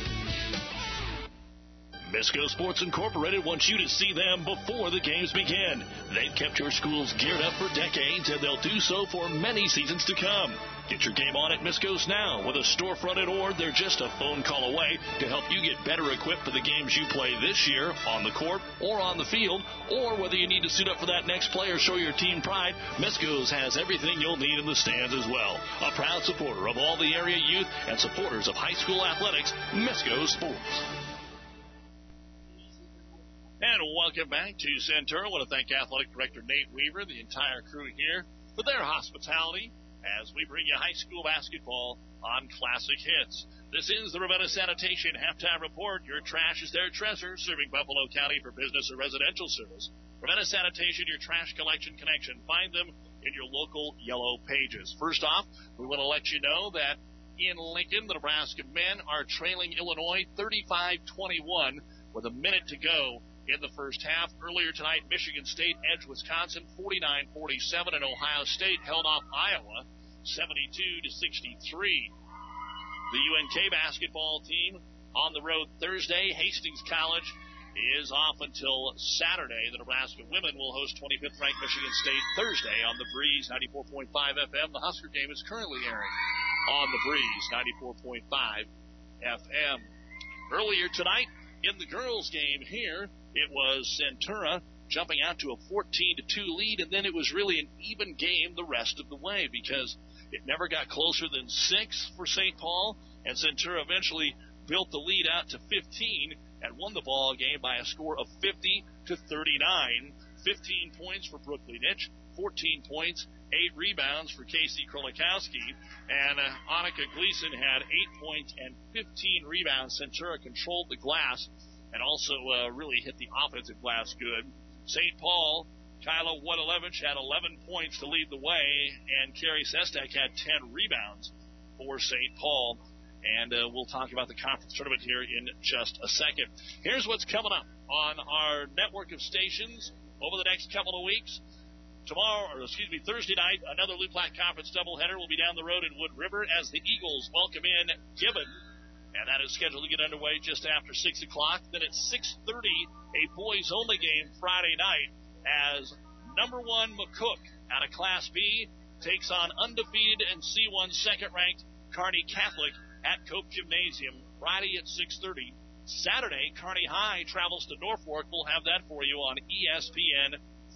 Misco Sports Incorporated wants you to see them before the games begin. They've kept your schools geared up for decades, and they'll do so for many seasons to come. Get your game on at Misco's now. With a storefront at Ord, they're just a phone call away to help you get better equipped for the games you play this year on the court or on the field, or whether you need to suit up for that next play or show your team pride, Misco's has everything you'll need in the stands as well. A proud supporter of all the area youth and supporters of high school athletics, Misco Sports. And welcome back to Centura. I want to thank Athletic Director Nate Weaver, the entire crew here, for their hospitality as we bring you high school basketball on Classic Hits. This is the Ravenna Sanitation Halftime Report. Your trash is their treasure, serving Buffalo County for business or residential service. Ravenna Sanitation, your trash collection connection. Find them in your local yellow pages. First off, we want to let you know that in Lincoln, the Nebraska men are trailing Illinois 35-21 with a minute to go in the first half. Earlier tonight, Michigan State edged Wisconsin 49-47, and Ohio State held off Iowa 72-63. The UNK basketball team on the road Thursday. Hastings College is off until Saturday. The Nebraska women will host 25th ranked Michigan State Thursday on the Breeze 94.5 FM. The Husker game is currently airing on the Breeze 94.5 FM. Earlier tonight in the girls game here, it was Centura jumping out to a 14-2 lead, and then it was really an even game the rest of the way because it never got closer than 6 for St. Paul, and Centura eventually built the lead out to 15 and won the ball game by a score of 50-39. 15 points for Brooke Nitch, 14 points, 8 rebounds for Casey Krolikowski, and Annika Gleason had 8 points and 15 rebounds. Centura controlled the glass and also really hit the offensive glass good. St. Paul, Kyla Wodolevich had 11 points to lead the way, and Carrie Sestak had 10 rebounds for St. Paul. And we'll talk about the conference tournament here in just a second. Here's what's coming up on our network of stations over the next couple of weeks. Thursday night, another Loup Platte Conference doubleheader will be down the road in Wood River as the Eagles welcome in Gibbon. And that is scheduled to get underway just after 6 o'clock. Then at 6:30, a boys-only game Friday night as number 1 McCook out of Class B takes on undefeated and C1 second-ranked Kearney Catholic at Cope Gymnasium Friday at 6:30. Saturday, Kearney High travels to Norfolk. We'll have that for you on ESPN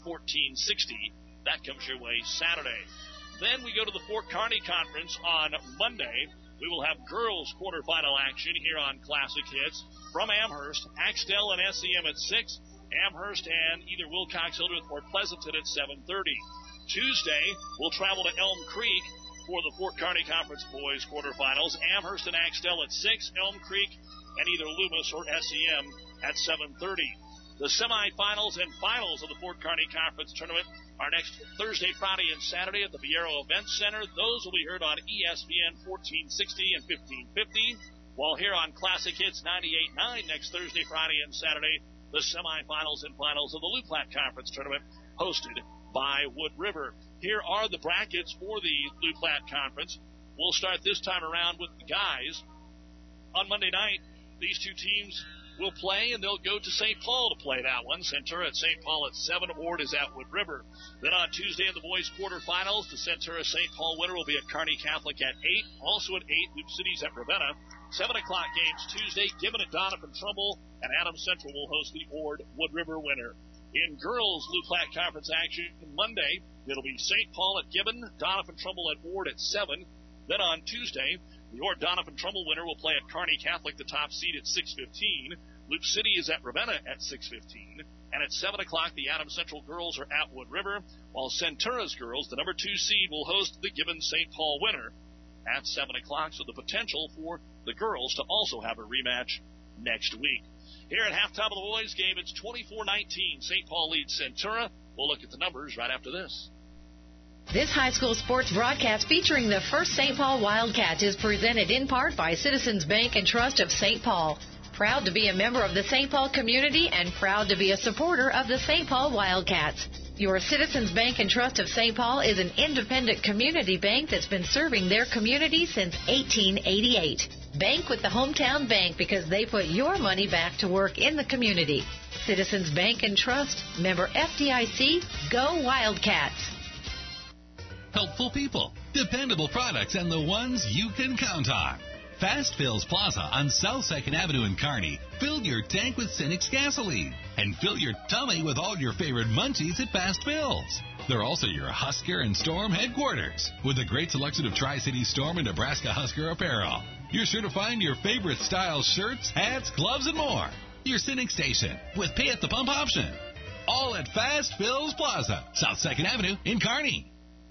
1460. That comes your way Saturday. Then we go to the Fort Kearney Conference on Monday. We will have girls quarterfinal action here on Classic Hits from Amherst, Axtell and SEM at 6, Amherst and either Wilcox, Hildreth, or Pleasanton at 7:30. Tuesday, we'll travel to Elm Creek for the Fort Kearney Conference boys quarterfinals. Amherst and Axtell at 6, Elm Creek and either Loomis or SEM at 7:30. The semifinals and finals of the Fort Kearney Conference tournament are next Thursday, Friday, and Saturday at the Viero Events Center. Those will be heard on ESPN 1460 and 1550. While here on Classic Hits 98.9 next Thursday, Friday, and Saturday, the semifinals and finals of the Loup Platte Conference tournament hosted by Wood River. Here are the brackets for the Loup Platte Conference. We'll start this time around with the guys. On Monday night, these two teams will play, and they'll go to St. Paul to play that one. Centura at St. Paul at 7. Ord is at Wood River. Then on Tuesday in the boys' quarterfinals, the Centura-St. Paul winner will be at Kearney Catholic at 8. Also at 8, Loup City's at Ravenna. 7 o'clock games Tuesday, Gibbon at Doniphan Trumbull, and Adams Central will host the Ord-Wood River winner. In girls' Loup Platte Conference action Monday, it'll be St. Paul at Gibbon, Doniphan Trumbull at Ord at 7. Then on Tuesday, the Ord-Doniphan Trumbull winner will play at Kearney Catholic, the top seed, at 6:15. Loup City is at Ravenna at 6:15. And at 7 o'clock, the Adams Central girls are at Wood River, while Centura's girls, the number 2 seed, will host the Gibbon-St. Paul winner at 7 o'clock. So the potential for the girls to also have a rematch next week. Here at halftime of the boys game, it's 24-19. St. Paul leads Centura. We'll look at the numbers right after this. This high school sports broadcast featuring the first St. Paul Wildcats is presented in part by Citizens Bank and Trust of St. Paul. Proud to be a member of the St. Paul community and proud to be a supporter of the St. Paul Wildcats. Your Citizens Bank and Trust of St. Paul is an independent community bank that's been serving their community since 1888. Bank with the hometown bank because they put your money back to work in the community. Citizens Bank and Trust, member FDIC, go Wildcats. Helpful people, dependable products, and the ones you can count on. Fast Fills Plaza on South 2nd Avenue in Kearney. Fill your tank with Cinex gasoline and fill your tummy with all your favorite munchies at Fast Fills. They're also your Husker and Storm headquarters with a great selection of Tri-City Storm and Nebraska Husker apparel. You're sure to find your favorite style shirts, hats, gloves, and more. Your Cinex station with pay at the pump option. All at Fast Fills Plaza, South 2nd Avenue in Kearney.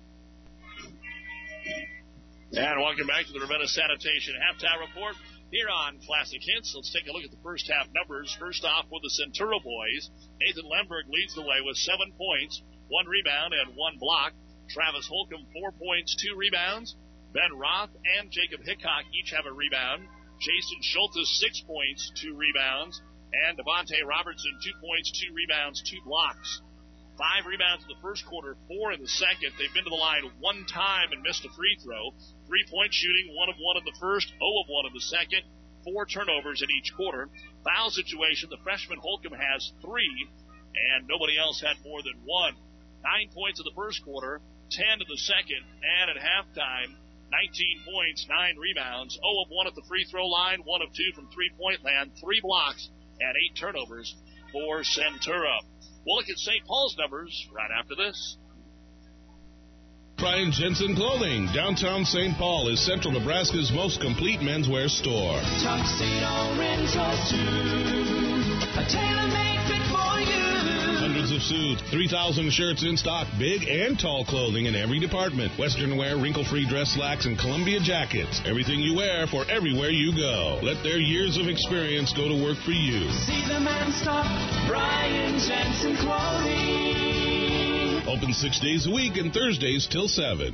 And welcome back to the Ravenna Sanitation Halftime Report here on Classic Hits. Let's take a look at the first half numbers. First off with the Centura boys. Nathan Lemberg leads the way with 7 points, 1 rebound, and 1 block. Travis Holcomb, 4 points, 2 rebounds. Ben Roth and Jacob Hickok each have a rebound. Jason Schultes, 6 points, 2 rebounds. And Devontae Robertson, 2 points, 2 rebounds, 2 blocks. 5 rebounds in the first quarter, 4 in the second. They've been to the line 1 time and missed a free throw. 3-point shooting, 1 of 1 in the first, 0 of 1 in the second. 4 turnovers in each quarter. Foul situation, the freshman Holcomb has 3, and nobody else had more than 1. 9 points in the first quarter, 10 in the second, and at halftime, 19 points, 9 rebounds, 0 of 1 at the free throw line, 1 of 2 from three-point land, 3 blocks, and 8 turnovers for Centura. We'll look at St. Paul's numbers right after this. Brian Jensen Clothing, downtown St. Paul, is Central Nebraska's most complete menswear store. Tuxedo rentals too, a tailor-made fit for you. Hundreds of suits, 3,000 shirts in stock, big and tall clothing in every department. Western wear, wrinkle-free dress slacks, and Columbia jackets. Everything you wear for everywhere you go. Let their years of experience go to work for you. See the man stop, Brian Jensen Clothing. Open 6 days a week and Thursdays till 7.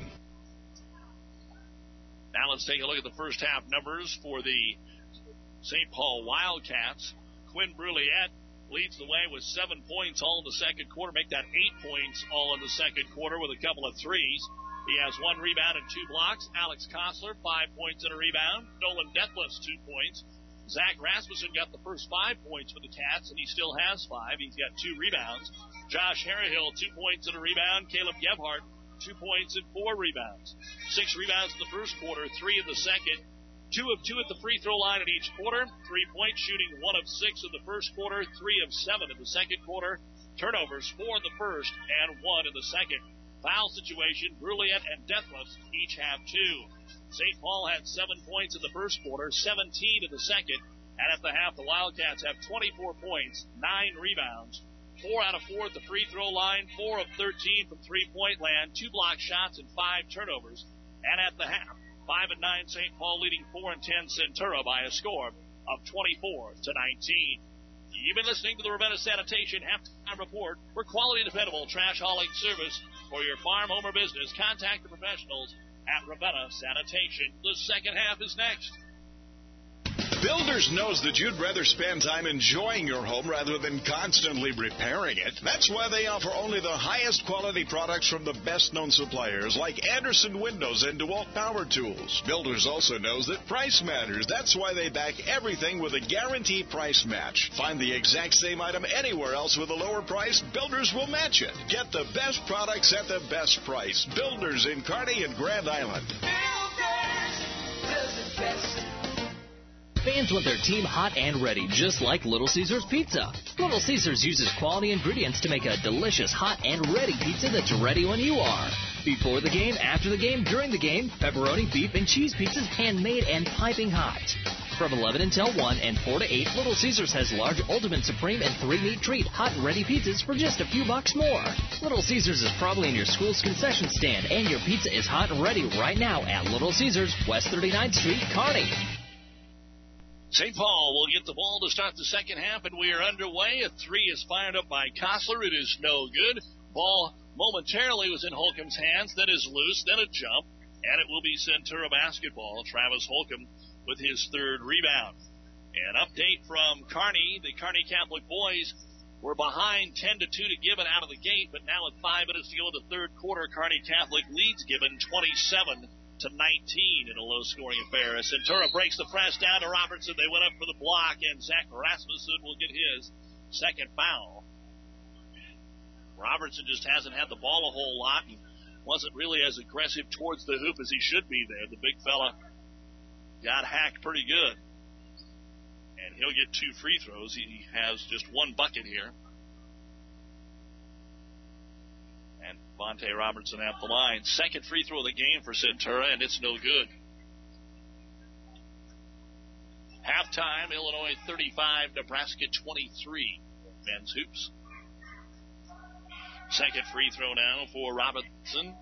Now let's take a look at the first half numbers for the St. Paul Wildcats. Quinn Brulliette leads the way with 7 points all in the second quarter. Make that 8 points all in the second quarter with a couple of threes. He has 1 rebound and 2 blocks. Alex Kostler, 5 points and a rebound. Nolan Deathless, 2 points. Zach Rasmussen got the first 5 points for the Cats, and he still has 5. He's got 2 rebounds. Josh Harrihill, 2 points and a rebound. Caleb Gebhardt, 2 points and 4 rebounds. 6 rebounds in the first quarter, 3 in the second. 2 of 2 at the free throw line in each quarter. 3-point shooting, 1 of 6 in the first quarter, 3 of 7 in the second quarter. Turnovers, 4 in the first and 1 in the second. Foul situation, Brulliette and Deathless each have 2. St. Paul had 7 points in the first quarter, 17 in the second, and at the half, the Wildcats have 24 points, 9 rebounds, 4 out of 4 at the free throw line, 4 of 13 from three-point land, 2 block shots, and 5 turnovers. And at the half, 5 and 9 St. Paul leading 4 and 10 Centura by a score of 24-19. You've been listening to the Ravenna Sanitation Halftime Report. For quality, dependable, trash hauling service for your farm, home, or business, contact the professionals at Ravenna Sanitation. The second half is next. Builders knows that you'd rather spend time enjoying your home rather than constantly repairing it. That's why they offer only the highest quality products from the best-known suppliers like Anderson Windows and DeWalt Power Tools. Builders also knows that price matters. That's why they back everything with a guaranteed price match. Find the exact same item anywhere else with a lower price, Builders will match it. Get the best products at the best price. Builders in Kearney and Grand Island. Builders does it best. Fans want their team hot and ready, just like Little Caesars Pizza. Little Caesars uses quality ingredients to make a delicious, hot, and ready pizza that's ready when you are. Before the game, after the game, during the game, pepperoni, beef, and cheese pizzas handmade and piping hot. From 11 until 1 and 4 to 8, Little Caesars has large Ultimate Supreme and 3-meat treat hot and ready pizzas for just a few bucks more. Little Caesars is probably in your school's concession stand, and your pizza is hot and ready right now at Little Caesars, West 39th Street, Kearney. St. Paul will get the ball to start the second half, and we are underway. A 3 is fired up by Kostler. It is no good. Ball momentarily was in Holcomb's hands, then is loose, then a jump, and it will be Centura basketball. Travis Holcomb with his third rebound. An update from Kearney. The Kearney Catholic boys were behind 10-2 to Gibbon out of the gate, but now with 5 minutes to go in the third quarter, Kearney Catholic leads Gibbon 27-19 in a low-scoring affair. As Centura breaks the press down to Robertson, they went up for the block, and Zach Rasmussen will get his second foul. Robertson just hasn't had the ball a whole lot and wasn't really as aggressive towards the hoop as he should be there. The big fella got hacked pretty good. And he'll get 2 free throws. He has just 1 bucket here. And Vontae Robertson at the line. Second free throw of the game for Centura, and it's no good. Halftime, Illinois 35, Nebraska 23. Men's hoops. Second free throw now for Robinson.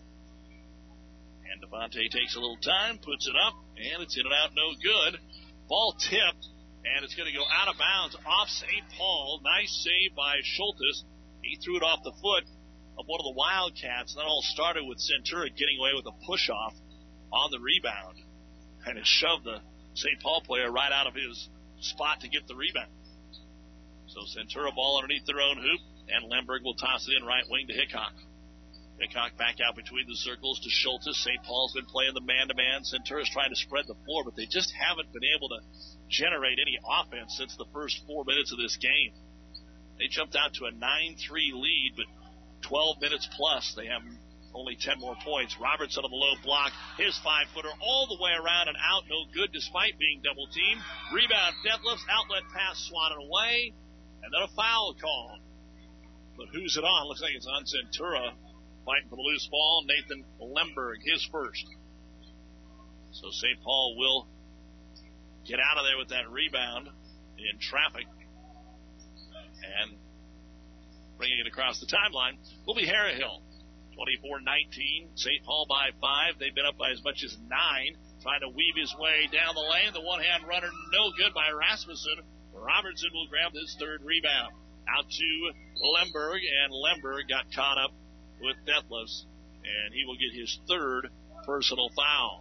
And Devontae takes a little time, puts it up, and it's in and out, no good. Ball tipped, and it's going to go out of bounds off St. Paul. Nice save by Schultes. He threw it off the foot of one of the Wildcats. That all started with Centura getting away with a push-off on the rebound. And it shoved the St. Paul player right out of his spot to get the rebound. So Centura ball underneath their own hoop, and Lemberg will toss it in right wing to Hickok. Hickok back out between the circles to Schultes. St. Paul's been playing the man-to-man. Centura's trying to spread the floor, but they just haven't been able to generate any offense since the first 4 minutes of this game. They jumped out to a 9-3 lead, but 12 minutes plus, they have only 10 more points. Robertson on the low block, his 5-footer all the way around and out, no good despite being double-teamed. Rebound, Detlefs, outlet pass swatted away, and then a foul call. But who's it on? Looks like it's on Centura. Fighting for the loose ball, Nathan Lemberg, his first. So St. Paul will get out of there with that rebound in traffic. And bringing it across the timeline will be Harrihill. 24-19, St. Paul by 5. They've been up by as much as 9. Trying to weave his way down the lane. The one-hand runner, no good by Rasmussen. Robertson will grab his third rebound. Out to Lemberg, and Lemberg got caught up with Detlefs, and he will get his third personal foul.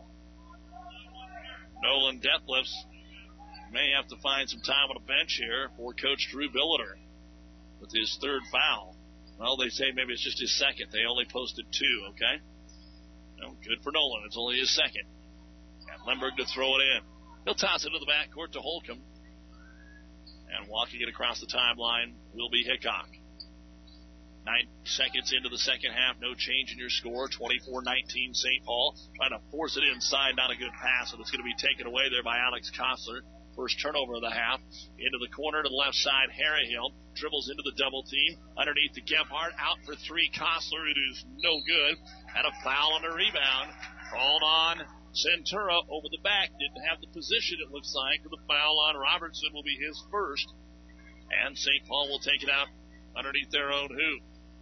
Nolan Detlefs may have to find some time on the bench here for Coach Drew Billiter with his third foul. Well, they say maybe it's just his second. They only posted 2, okay? Well, good for Nolan. It's only his second. And Lemberg to throw it in. He'll toss it to the backcourt to Holcomb. And walking it across the timeline will be Hickok. 9 seconds into the second half, no change in your score. 24-19 St. Paul. Trying to force it inside, not a good pass, and it's going to be taken away there by Alex Kostler. First turnover of the half. Into the corner to the left side, Harrihill dribbles into the double team. Underneath to Gebhardt, out for 3, Kostler. It is no good. And a foul on the rebound. Called on Centura over the back. Didn't have the position, it looks like. The foul on Robertson will be his first. And St. Paul will take it out underneath their own hoop.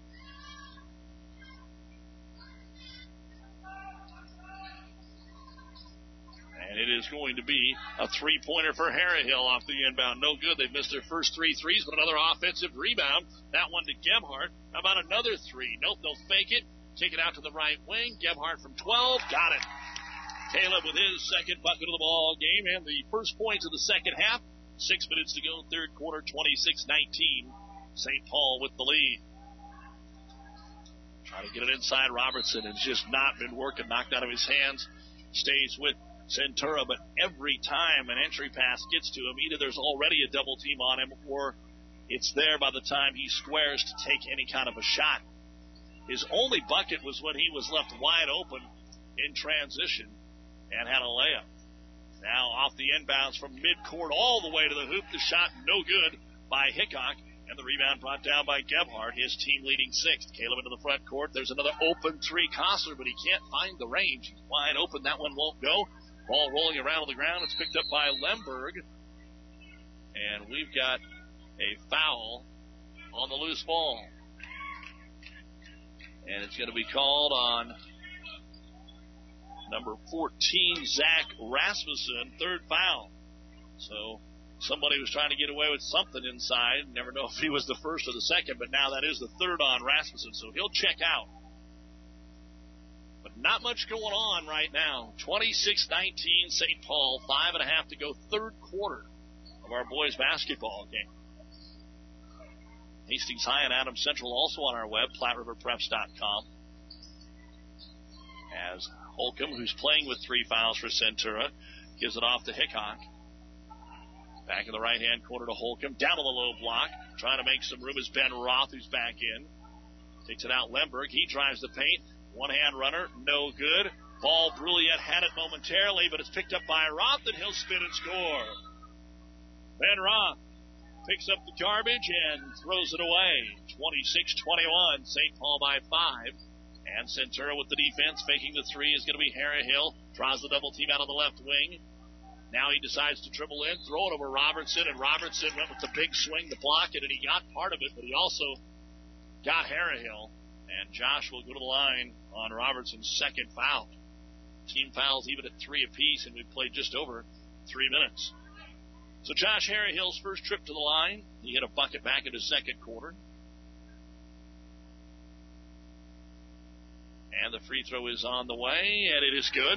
And it is going to be a 3-pointer for Harrihill off the inbound. No good. They've missed their first 3 threes, but another offensive rebound. That one to Gebhardt. How about another 3? Nope, they'll fake it. Kick it out to the right wing. Gebhardt from 12. Got it. Caleb with his second bucket of the ball game and the first points of the second half. 6 minutes to go, third quarter, 26-19. St. Paul with the lead. Trying to get it inside. Robertson has just not been working. Knocked out of his hands. Stays with Centura, but every time an entry pass gets to him, either there's already a double team on him or it's there by the time he squares to take any kind of a shot. His only bucket was when he was left wide open in transition and had a layup. Now off the inbounds from midcourt all the way to the hoop. The shot no good by Hickok, and the rebound brought down by Gebhardt, his team leading 6th. Caleb into the front court. There's another open 3, Kostler, but he can't find the range. He's wide open. That one won't go. Ball rolling around on the ground. It's picked up by Lemberg. And we've got a foul on the loose ball. And it's going to be called on number 14, Zach Rasmussen, third foul. So somebody was trying to get away with something inside. Never know if he was the first or the second, but now that is the third on Rasmussen, so he'll check out. But not much going on right now. 26-19 St. Paul, 5.5 to go, third quarter of our boys basketball game. Hastings High and Adams Central also on our web, PlatteRiverPreps.com. As Holcomb, who's playing with 3 fouls for Centura, gives it off to Hickok. Back in the right-hand corner to Holcomb. Down to the low block. Trying to make some room is Ben Roth, who's back in. Takes it out Lemberg. He drives the paint. One-hand runner. No good. Ball, Bruliette had it momentarily, but it's picked up by Roth, and he'll spin and score. Ben Roth picks up the garbage and throws it away. 26-21. St. Paul by 5. And Centura with the defense. Faking the three is going to be Harry Hill. Draws the double team out on the left wing. Now he decides to dribble in, throw it over Robertson, and Robertson went with the big swing to block it, and he got part of it, but he also got Harrihill. And Josh will go to the line on Robertson's second foul. Team fouls even at 3 apiece, and we've played just over 3 minutes. So Josh Harrihill's first trip to the line. He hit a bucket back in the second quarter. And the free throw is on the way, and it is good.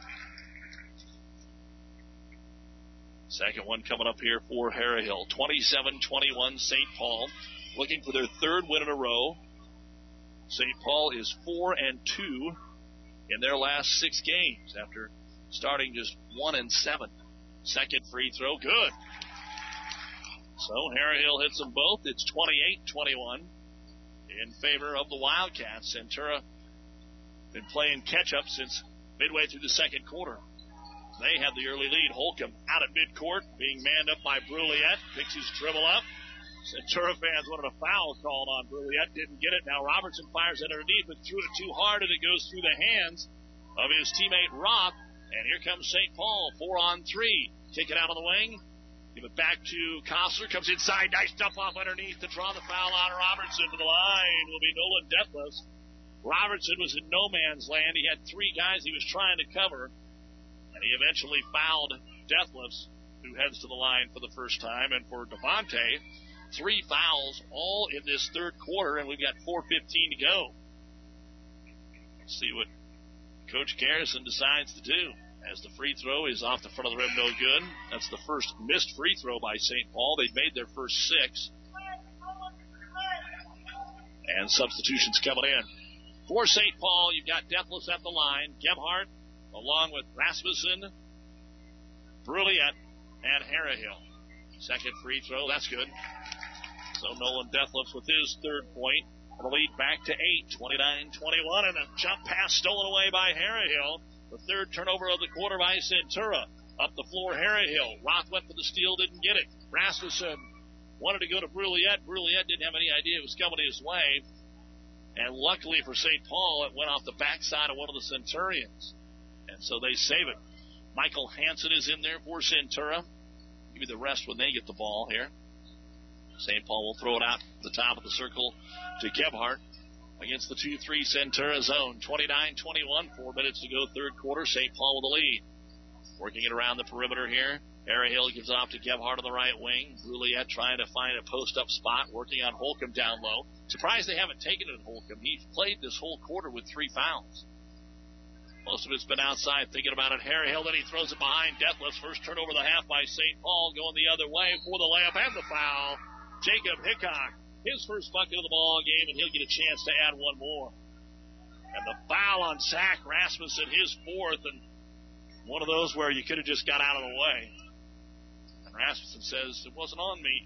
Second one coming up here for Harrihill. 27-21 St. Paul, looking for their third win in a row. St. Paul is 4-2 in their last 6 games after starting just 1-7. Second free throw, good. So Harrihill hits them both. It's 28-21 in favor of the Wildcats. Centura been playing catch-up since midway through the second quarter. They have the early lead. Holcomb out at midcourt, being manned up by Bruliette. Picks his dribble up. Centura fans wanted a foul called on Bruliette. Didn't get it. Now Robertson fires it underneath, but threw it too hard, and it goes through the hands of his teammate Roth. And here comes St. Paul, 4-on-3. Kick it out of the wing. Give it back to Kostler. Comes inside. Nice dump off underneath to draw the foul on Robertson. To the line will be Nolan Deathless. Robertson was in no man's land. He had 3 guys he was trying to cover. And he eventually fouled Deathless, who heads to the line for the first time. And for Devontae, 3 fouls all in this third quarter, and we've got 4:15 to go. Let's see what Coach Garrison decides to do. As the free throw is off the front of the rim, no good. That's the first missed free throw by St. Paul. They've made their first 6. And substitutions coming in. For St. Paul, you've got Deathless at the line. Gebhardt, along with Rasmussen, Bruliette, and Harrihill. Second free throw, that's good. So Nolan Deathless with his third point. And the lead back to 8, 29-21, and a jump pass stolen away by Harrihill. The third turnover of the quarter by Centura. Up the floor, Harrihill. Roth went for the steal, didn't get it. Rasmussen wanted to go to Bruliette. Bruliette didn't have any idea it was coming his way. And luckily for St. Paul, it went off the backside of one of the Centurions. And so they save it. Michael Hansen is in there for Centura. Give me the rest when they get the ball here. St. Paul will throw it out the top of the circle to Gebhardt against the 2-3 Centura zone. 29-21, 4 minutes to go, third quarter. St. Paul with the lead. Working it around the perimeter here. Harrihill gives it off to Gebhardt on the right wing. Bruliette trying to find a post-up spot, working on Holcomb down low. Surprised they haven't taken it at Holcomb. He's played this whole quarter with 3 fouls. Most of it's been outside, thinking about it. Harrihill, then he throws it behind Deathless. First turnover of the half by St. Paul, going the other way for the layup and the foul. Jacob Hickok, his first bucket of the ball game, and he'll get a chance to add one more. And the foul on Zach Rasmussen, his 4th, and one of those where you could have just got out of the way. And Rasmussen says, it wasn't on me.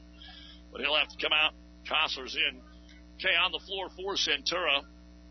But he'll have to come out. Kostler's in. Okay, on the floor for Centura.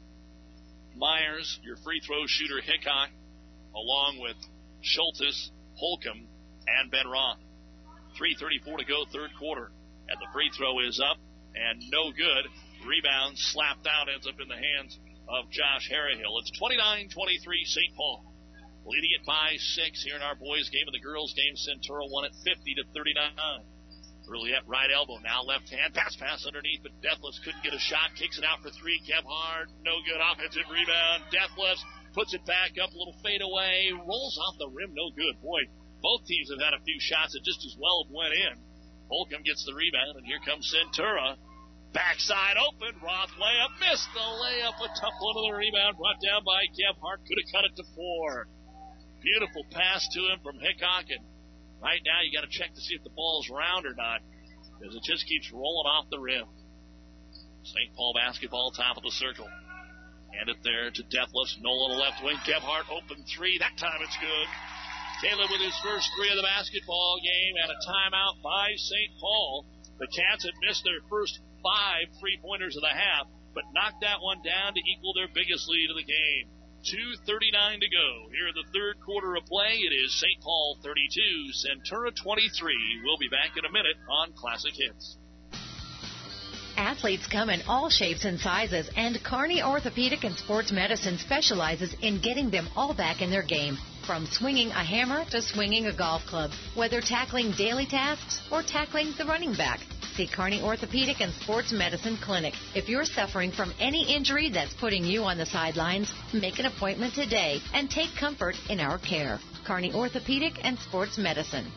Myers, your free throw shooter, Hickok, along with Schultes, Holcomb, and Ben Roth. 3:34 to go, third quarter. And the free throw is up and no good. Rebound slapped out, ends up in the hands of Josh Harrihill. It's 29-23 St. Paul. Leading it by 6 here in our boys' game. And the girls' game, Centura won it 50-39. Bruliette right elbow, now left hand. Pass underneath, but Deathless couldn't get a shot. Kicks it out for 3. Gebhardt, no good. Offensive rebound. Deathless puts it back up, a little fade away. Rolls off the rim, no good. Boy, Both teams have had a few shots that just as well went in. Holcomb gets the rebound, and here comes Centura. Backside open, Roth layup, missed the layup, a tough one to the rebound, brought down by Gebhardt, could have cut it to 4. Beautiful pass to him from Hickok, and right now you got to check to see if the ball's round or not, because it just keeps rolling off the rim. St. Paul basketball, top of the circle. Hand it there to Deathless, Nolan left wing, Gebhardt open 3, that time it's good. Caleb with his first 3 of the basketball game, and a timeout by St. Paul. The Cats had missed their first 5 3-pointers of the half, but knocked that one down to equal their biggest lead of the game. 2:39 to go. Here in the third quarter of play, it is St. Paul 32, Centura 23. We'll be back in a minute on Classic Hits. Athletes come in all shapes and sizes, and Kearney Orthopedic and Sports Medicine specializes in getting them all back in their game. From swinging a hammer to swinging a golf club, whether tackling daily tasks or tackling the running back. See Kearney Orthopedic and Sports Medicine Clinic. If you're suffering from any injury that's putting you on the sidelines, make an appointment today and take comfort in our care. Kearney Orthopedic and Sports Medicine.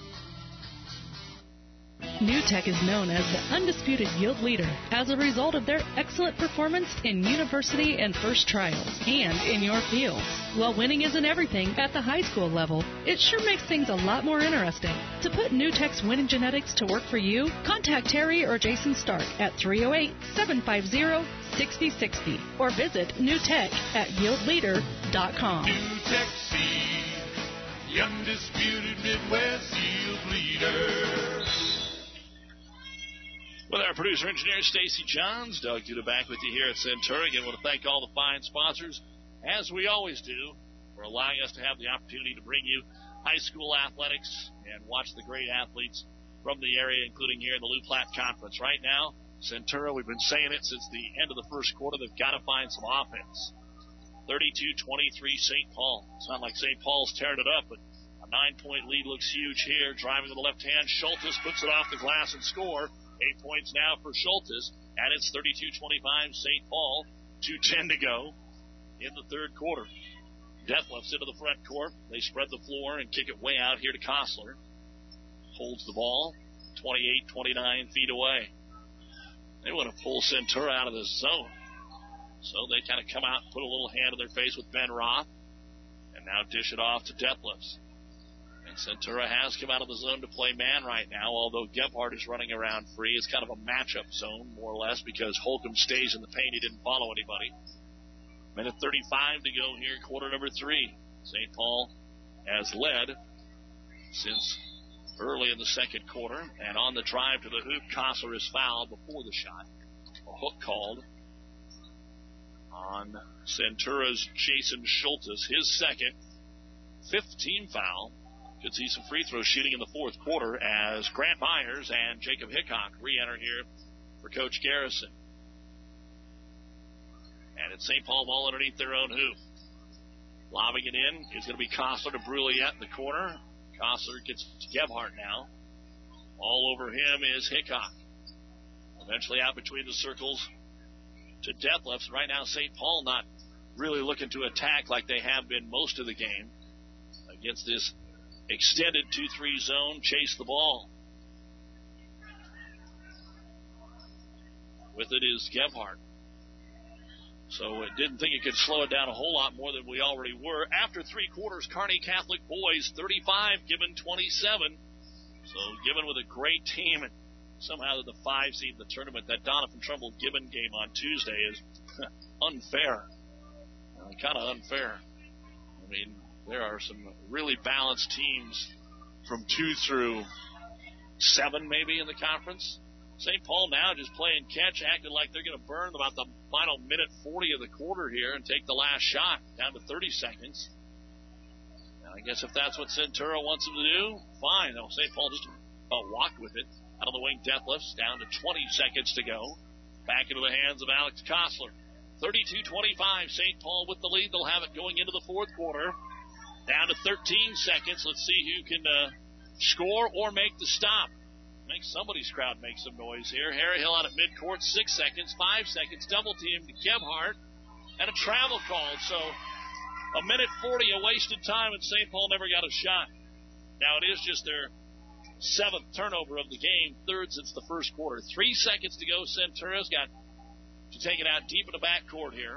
NewTek is known as the undisputed yield leader as a result of their excellent performance in university and first trials and in your fields. While winning isn't everything at the high school level, it sure makes things a lot more interesting. To put NewTek's winning genetics to work for you, contact Terry or Jason Stark at 308-750-6060 or visit NewTek at yieldleader.com. NewTek Seed, the undisputed Midwest yield leader. With our producer-engineer, Stacy Johns, Doug Duda back with you here at Centura. Again, I want to thank all the fine sponsors, as we always do, for allowing us to have the opportunity to bring you high school athletics and watch the great athletes from the area, including here in the Lou Platte Conference. Right now, Centura, we've been saying it since the end of the first quarter, they've got to find some offense. 32-23 St. Paul. It's not like St. Paul's tearing it up, but a 9-point lead looks huge here. Driving with the left hand, Schultes puts it off the glass and score. 8 points now for Schultes, and it's 32-25 St. Paul. 2:10 to go in the third quarter. Deathless into the front court. They spread the floor and kick it way out here to Kostler. Holds the ball 28-29 feet away. They want to pull Centura out of this zone. So they kind of come out and put a little hand in their face with Ben Roth, and now dish it off to Deathless. And Centura has come out of the zone to play man right now, although Gebhardt is running around free. It's kind of a matchup zone, more or less, because Holcomb stays in the paint. He didn't follow anybody. Minute 35 to go here, quarter number 3. St. Paul has led since early in the second quarter, and on the drive to the hoop, Kostler is fouled before the shot. A hook called on Centura's Jason Schultes, his second, 15 foul. Could see some free throw shooting in the fourth quarter as Grant Myers and Jacob Hickok re-enter here for Coach Garrison. And it's St. Paul ball underneath their own hoop. Lobbing it in is going to be Kostler to Brouillette in the corner. Kostler gets to Gebhardt now. All over him is Hickok. Eventually out between the circles to Deathless. Right now St. Paul not really looking to attack like they have been most of the game against this extended 2-3 zone. Chase the ball. With it is Gebhardt. So it didn't think it could slow it down a whole lot more than we already were. After 3 quarters, Kearney Catholic boys 35, Gibbon 27. So Gibbon with a great team, and somehow the 5 seed in the tournament. That Donovan Trumbull Gibbon game on Tuesday is unfair. Kind of unfair. I mean, there are some really balanced teams from 2 through 7 maybe in the conference. St. Paul now just playing catch, acting like they're going to burn about the final minute 40 of the quarter here and take the last shot down to 30 seconds. And I guess if that's what Centura wants them to do, fine. No, St. Paul just walked with it. Out of the wing, Deathless, down to 20 seconds to go. Back into the hands of Alex Kostler. 32-25, St. Paul with the lead. They'll have it going into the fourth quarter. Down to 13 seconds. Let's see who can score or make the stop. Make somebody's crowd make some noise here. Harry Hill out at midcourt, 6 seconds, 5 seconds, double team to Gebhardt, and a travel call. So a minute 40 of wasted time, and St. Paul never got a shot. Now, it is just their 7th turnover of the game, 3rd since the first quarter. 3 seconds to go. Centura's got to take it out deep in the backcourt here.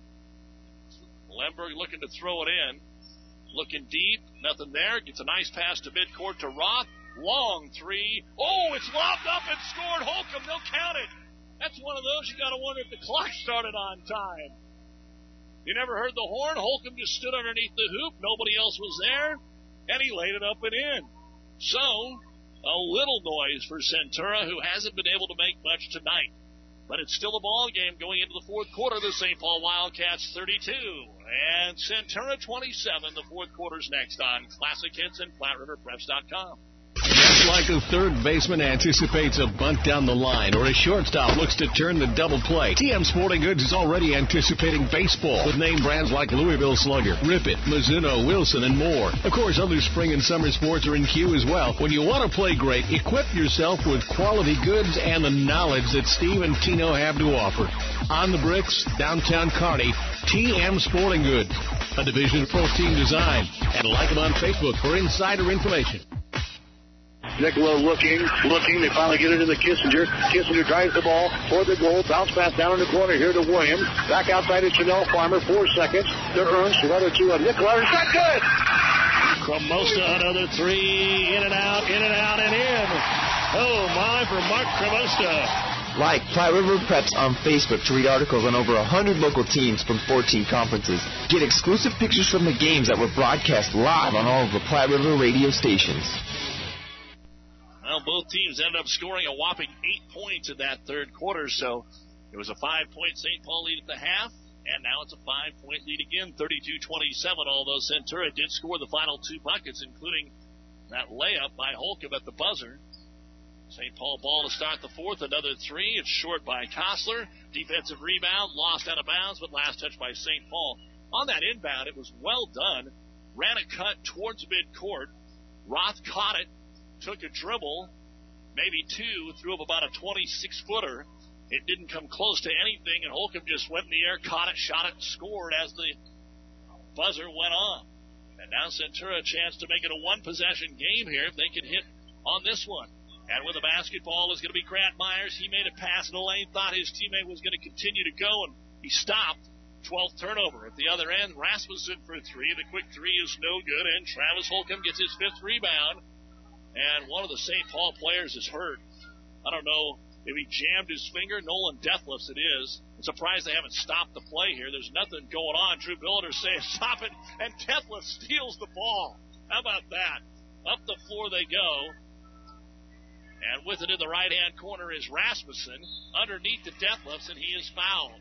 Lemberg looking to throw it in. Looking deep. Nothing there. Gets a nice pass to midcourt to Roth. Long three. Oh, it's lobbed up and scored. Holcomb, they'll count it. That's one of those you got to wonder if the clock started on time. You never heard the horn. Holcomb just stood underneath the hoop. Nobody else was there, and he laid it up and in. So, a little noise for Centura, who hasn't been able to make much tonight. But it's still a ball game going into the fourth quarter. The St. Paul Wildcats 32 and Centura 27. The fourth quarter's next on Classic Hits and PlatteRiverPreps.com. Just like a third baseman anticipates a bunt down the line or a shortstop looks to turn the double play, TM Sporting Goods is already anticipating baseball with name brands like Louisville Slugger, Rip It, Mizuno, Wilson, and more. Of course, other spring and summer sports are in queue as well. When you want to play great, equip yourself with quality goods and the knowledge that Steve and Tino have to offer. On the Bricks, downtown Kearney, TM Sporting Goods, a division of Pro Team Design. And like them on Facebook for insider information. Niccolo looking. They finally get it into Kissinger. Kissinger drives the ball toward the goal. Bounce pass down in the corner here to Williams. Back outside to Chanel Farmer. 4 seconds to Ernst. Another two of Niccolo. It's not good. Cremosta, another three. In and out, and in. Oh, my, for Mark Cremosta. Like Platte River Preps on Facebook to read articles on over 100 local teams from 14 conferences. Get exclusive pictures from the games that were broadcast live on all of the Platte River radio stations. Well, both teams ended up scoring a whopping 8 points in that third quarter, so it was a 5-point St. Paul lead at the half, and now it's a 5-point lead again, 32-27, although Centura did score the final 2 buckets, including that layup by Holcomb at the buzzer. St. Paul ball to start the fourth, another three. It's short by Kostler. Defensive rebound, lost out of bounds, but last touch by St. Paul. On that inbound, it was well done. Ran a cut towards midcourt. Roth caught it. Took a dribble, maybe two, threw up about a 26-footer. It didn't come close to anything, and Holcomb just went in the air, caught it, shot it, and scored as the buzzer went on. And now Centura a chance to make it a one-possession game here if they can hit on this one. And with the basketball is going to be Grant Myers. He made a pass in the lane, thought his teammate was going to continue to go, and he stopped. 12th turnover. At the other end, Rasmussen for three. The quick three is no good, and Travis Holcomb gets his 5th rebound. And one of the St. Paul players is hurt. I don't know if he jammed his finger. Nolan Deathlifs it is. I'm surprised they haven't stopped the play here. There's nothing going on. Drew Billiter saying stop it, and Deathlifs steals the ball. How about that? Up the floor they go. And with it in the right-hand corner is Rasmussen underneath the Deathlifs, and he is fouled.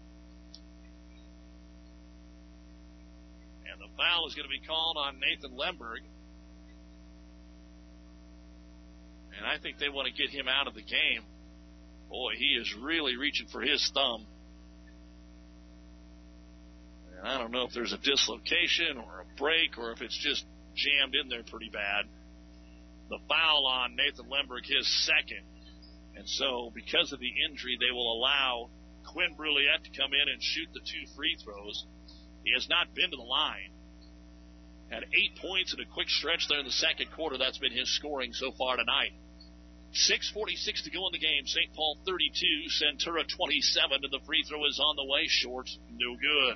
And the foul is going to be called on Nathan Lemberg. And I think they want to get him out of the game. Boy, he is really reaching for his thumb. And I don't know if there's a dislocation or a break or if it's just jammed in there pretty bad. The foul on Nathan Lemberg, his 2nd. And so, because of the injury, they will allow Quinn Brulliette to come in and shoot the 2 free throws. He has not been to the line. Had 8 points in a quick stretch there in the second quarter. That's been his scoring so far tonight. 6:46 to go in the game. St. Paul 32, Centura 27, and the free throw is on the way. Short, no good.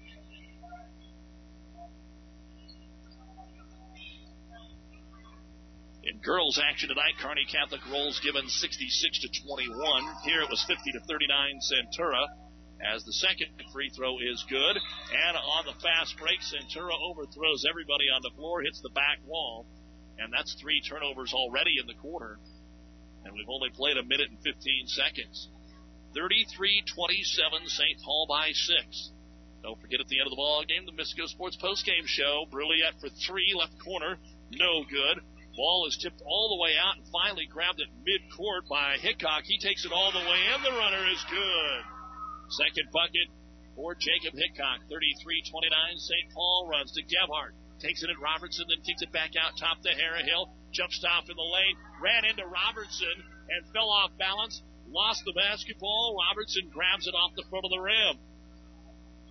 In girls action tonight, Kearney Catholic rolls given 66-21. Here it was 50-39 Centura, as the second free throw is good. And on the fast break, Centura overthrows everybody on the floor, hits the back wall, and that's 3 turnovers already in the quarter. And we've only played a minute and 15 seconds. 33-27, St. Paul by 6. Don't forget at the end of the ball game, the Mystico Sports postgame show. Brulliette for 3, left corner, no good. Ball is tipped all the way out and finally grabbed at midcourt by Hickok. He takes it all the way, and the runner is good. Second bucket for Jacob Hickok. 33-29, St. Paul runs to Gebhardt. Takes it at Robertson, then kicks it back out top to Harrahill. Jump stop in the lane, ran into Robertson and fell off balance. Lost the basketball. Robertson grabs it off the front of the rim.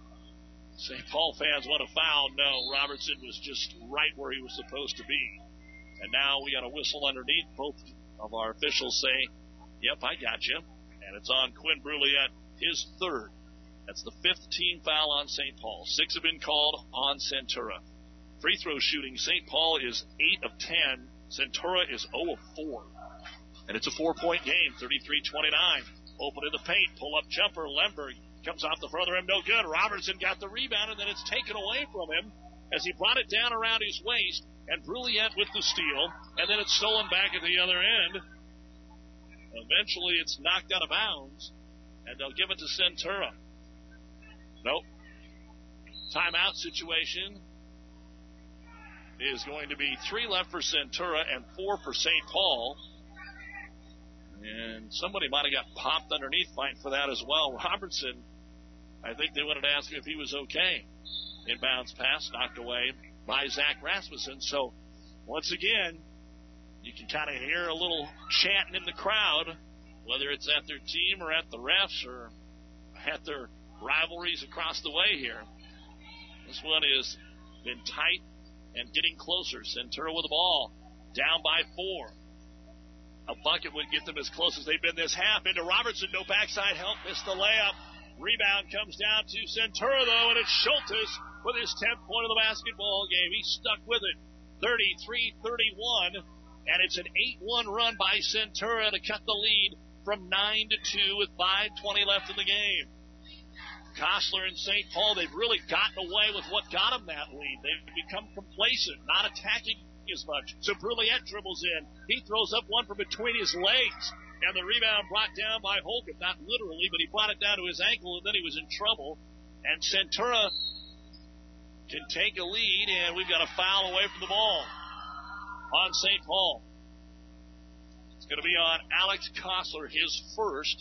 St. Paul fans want a foul. No, Robertson was just right where he was supposed to be. And now we got a whistle underneath. Both of our officials say, yep, I got you. And it's on Quinn Brulette, his third. That's the fifth team foul on St. Paul. 6 have been called on Centura. Free throw shooting, St. Paul is 8 of 10. Centura is 0 of 4. And it's a 4-point game, 33-29. Open in the paint, pull-up jumper. Lemberg comes off the further rim, no good. Robertson got the rebound, and then it's taken away from him as he brought it down around his waist. And Brulette with the steal, and then it's stolen back at the other end. Eventually, it's knocked out of bounds, and they'll give it to Centura. Nope. Timeout situation is going to be 3 left for Centura and 4 for St. Paul. And somebody might have got popped underneath fighting for that as well. Robertson, I think they wanted to ask him if he was okay. Inbounds pass knocked away by Zach Rasmussen. So, once again, you can kind of hear a little chanting in the crowd, whether it's at their team or at the refs or at their rivalries across the way here. This one has been tight and getting closer. Centura with the ball, down by 4. A bucket would get them as close as they've been this half. Into Robertson, no backside help, missed the layup. Rebound comes down to Centura, though, and it's Schultes with his 10th point of the basketball game. He's stuck with it, 33-31, and it's an 8-1 run by Centura to cut the lead from 9-2 with 5:20 left in the game. Kostler and St. Paul, they've really gotten away with what got them that lead. They've become complacent, not attacking as much. So Brulette dribbles in. He throws up one from between his legs. And the rebound brought down by Holcomb. Not literally, but he brought it down to his ankle, and then he was in trouble. And Centura can take a lead, and we've got a foul away from the ball on St. Paul. It's going to be on Alex Kostler, his first.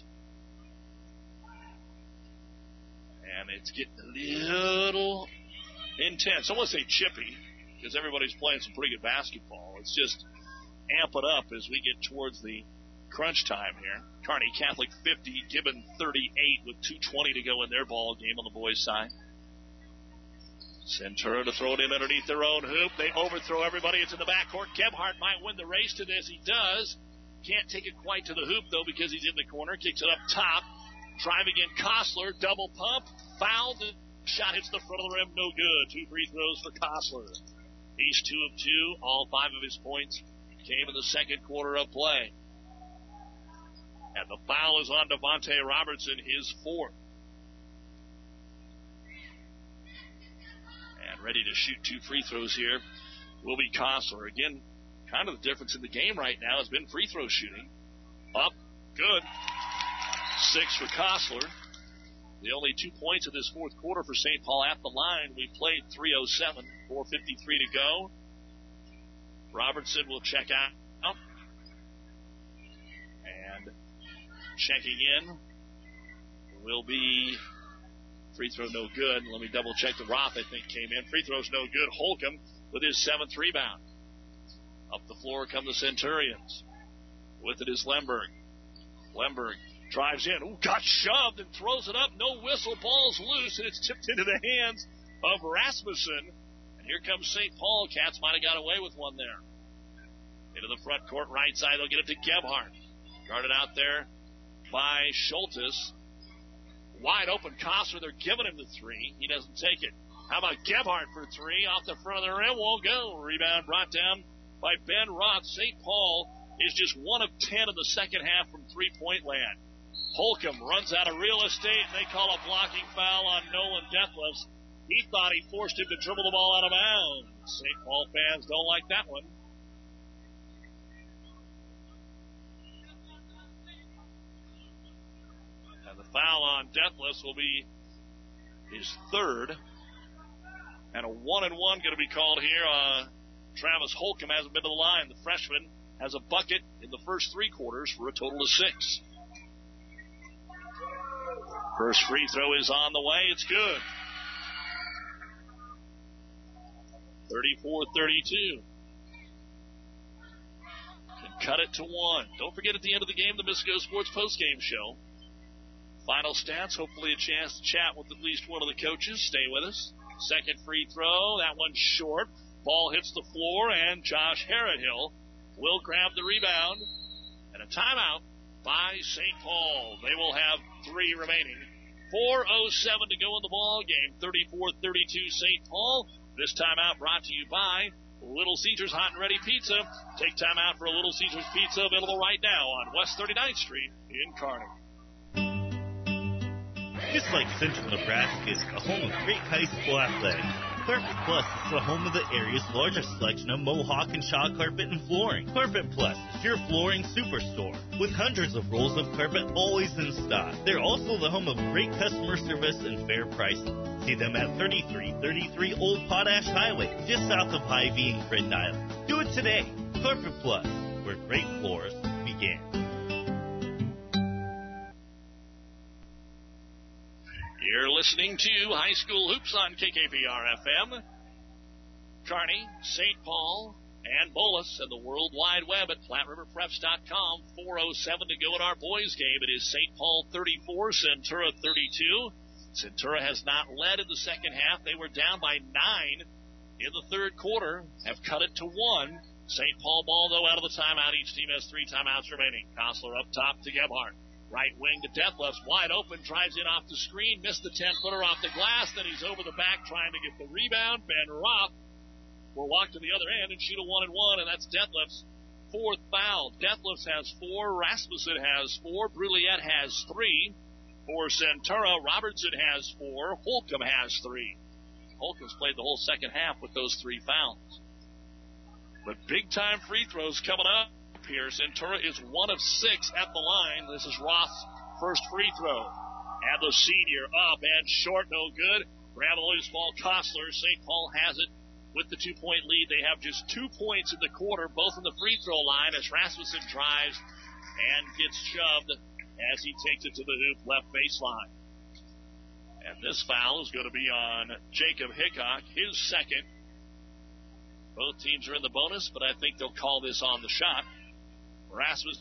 And it's getting a little intense. I want to say chippy, because everybody's playing some pretty good basketball. It's just amp it up as we get towards the crunch time here. Kearney Catholic 50, Gibbon 38 with 2:20 to go in their ball game on the boys' side. Centura to throw it in underneath their own hoop. They overthrow everybody. It's in the backcourt. Gebhardt might win the race to this. He does. Can't take it quite to the hoop, though, because he's in the corner. Kicks it up top. Driving in Kostler. Double pump. Fouled. Shot hits the front of the rim. No good. 2 free throws for Kostler. He's 2 of 2. All 5 of his points came in the second quarter of play. And the foul is on Devontae Robertson, his 4th. And ready to shoot 2 free throws here will be Kostler. Again, kind of the difference in the game right now has been free throw shooting. Up, good. 6 for Kostler. The only 2 points of this fourth quarter for St. Paul at the line. We played 3:07, 4:53 to go. Robertson will check out. And checking in will be free throw no good. Let me double check. The Roth, I think, came in. Free throw's no good. Holcomb with his 7th rebound. Up the floor come the Centurions. With it is Lemberg. Lemberg drives in. Ooh, got shoved and throws it up. No whistle. Ball's loose, and it's tipped into the hands of Rasmussen. And here comes St. Paul. Cats might have got away with one there. Into the front court right side. They'll get it to Gebhardt. Guarded out there by Schultes. Wide open Kostler. They're giving him the 3. He doesn't take it. How about Gebhardt for 3? Off the front of the rim. Won't go. Rebound brought down by Ben Roth. St. Paul is just 1 of 10 in the second half from 3-point land. Holcomb runs out of real estate, and they call a blocking foul on Nolan Deathless. He thought he forced him to dribble the ball out of bounds. St. Paul fans don't like that one. And the foul on Deathless will be his 3rd. And a 1-and-1 going to be called here. Travis Holcomb hasn't been to the line. The freshman has a bucket in the first 3 quarters for a total of 6. First free throw is on the way. It's good. 34-32. Can cut it to 1. Don't forget at the end of the game, the Misco Sports postgame show. Final stats, hopefully a chance to chat with at least one of the coaches. Stay with us. Second free throw. That one's short. Ball hits the floor, and Josh Harrihill will grab the rebound. And a timeout by St. Paul. They will have 3 remaining. 4:07 to go in the ball game. 34-32 St. Paul. This timeout brought to you by Little Caesars Hot and Ready Pizza. Take time out for a Little Caesars Pizza, available right now on West 39th Street in Kearney. Just like Central Nebraska is the home of great high school athletics, Carpet Plus is the home of the area's largest selection of Mohawk and Shaw carpet and flooring. Carpet Plus is your flooring superstore, with hundreds of rolls of carpet always in stock. They're also the home of great customer service and fair pricing. See them at 3333 Old Potash Highway, just south of Hy-Vee and Grand Island. Do it today. Carpet Plus, where great floors begin. You're listening to High School Hoops on KKPR-FM. Kearney, St. Paul, and Bolus, and the World Wide Web at PlatteRiverPreps.com. 4:07 to go in our boys' game. It is St. Paul 34, Centura 32. Centura has not led in the second half. They were down by 9 in the third quarter, have cut it to 1. St. Paul ball, though, out of the timeout. Each team has 3 timeouts remaining. Kostler up top to Gebhardt. Right wing to Deathlefs, wide open, drives in off the screen, missed the 10-footer off the glass, then he's over the back trying to get the rebound. Ben Roth will walk to the other end and shoot a 1-and-1, and that's Deathlefs' 4th foul. Deathlefs has 4, Rasmussen has 4, Bruliette has 3. For Centura, Robertson has 4, Holcomb has 3. Holcomb's played the whole second half with those 3 fouls. But big-time free throws coming up here. Centura is 1 of 6 at the line. This is Roth's first free throw. And the senior up and short, no good. Grab a loose ball, Kostler. St. Paul has it with the 2-point lead. They have just 2 points in the quarter, both in the free throw line, as Rasmussen drives and gets shoved as he takes it to the hoop left baseline. And this foul is going to be on Jacob Hickok, his second. Both teams are in the bonus, but I think they'll call this on the shot. Rasmussen.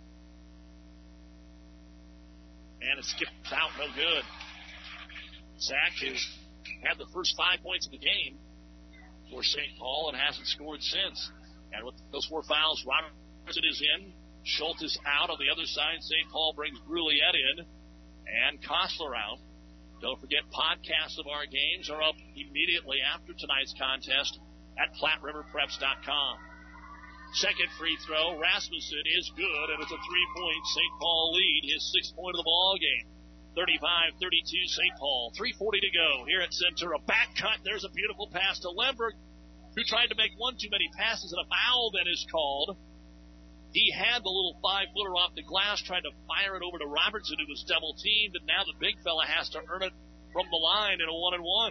And it skips out, no good. Zach has had the first 5 points of the game for St. Paul and hasn't scored since. And with those 4 fouls, Robertson is in. Schultz is out. On the other side, St. Paul brings Bruliette in and Kostler out. Don't forget, podcasts of our games are up immediately after tonight's contest at PlatteRiverPreps.com. Second free throw, Rasmussen is good, and it's a 3-point St. Paul lead, his 6th point of the ball game. 35-32 St. Paul. 3:40 to go here at Centura. Back cut. There's a beautiful pass to Lemberg, who tried to make one too many passes, and a foul then is called. He had the little 5-footer off the glass, tried to fire it over to Robertson, who was double-teamed, and now the big fella has to earn it from the line in a 1-and-1.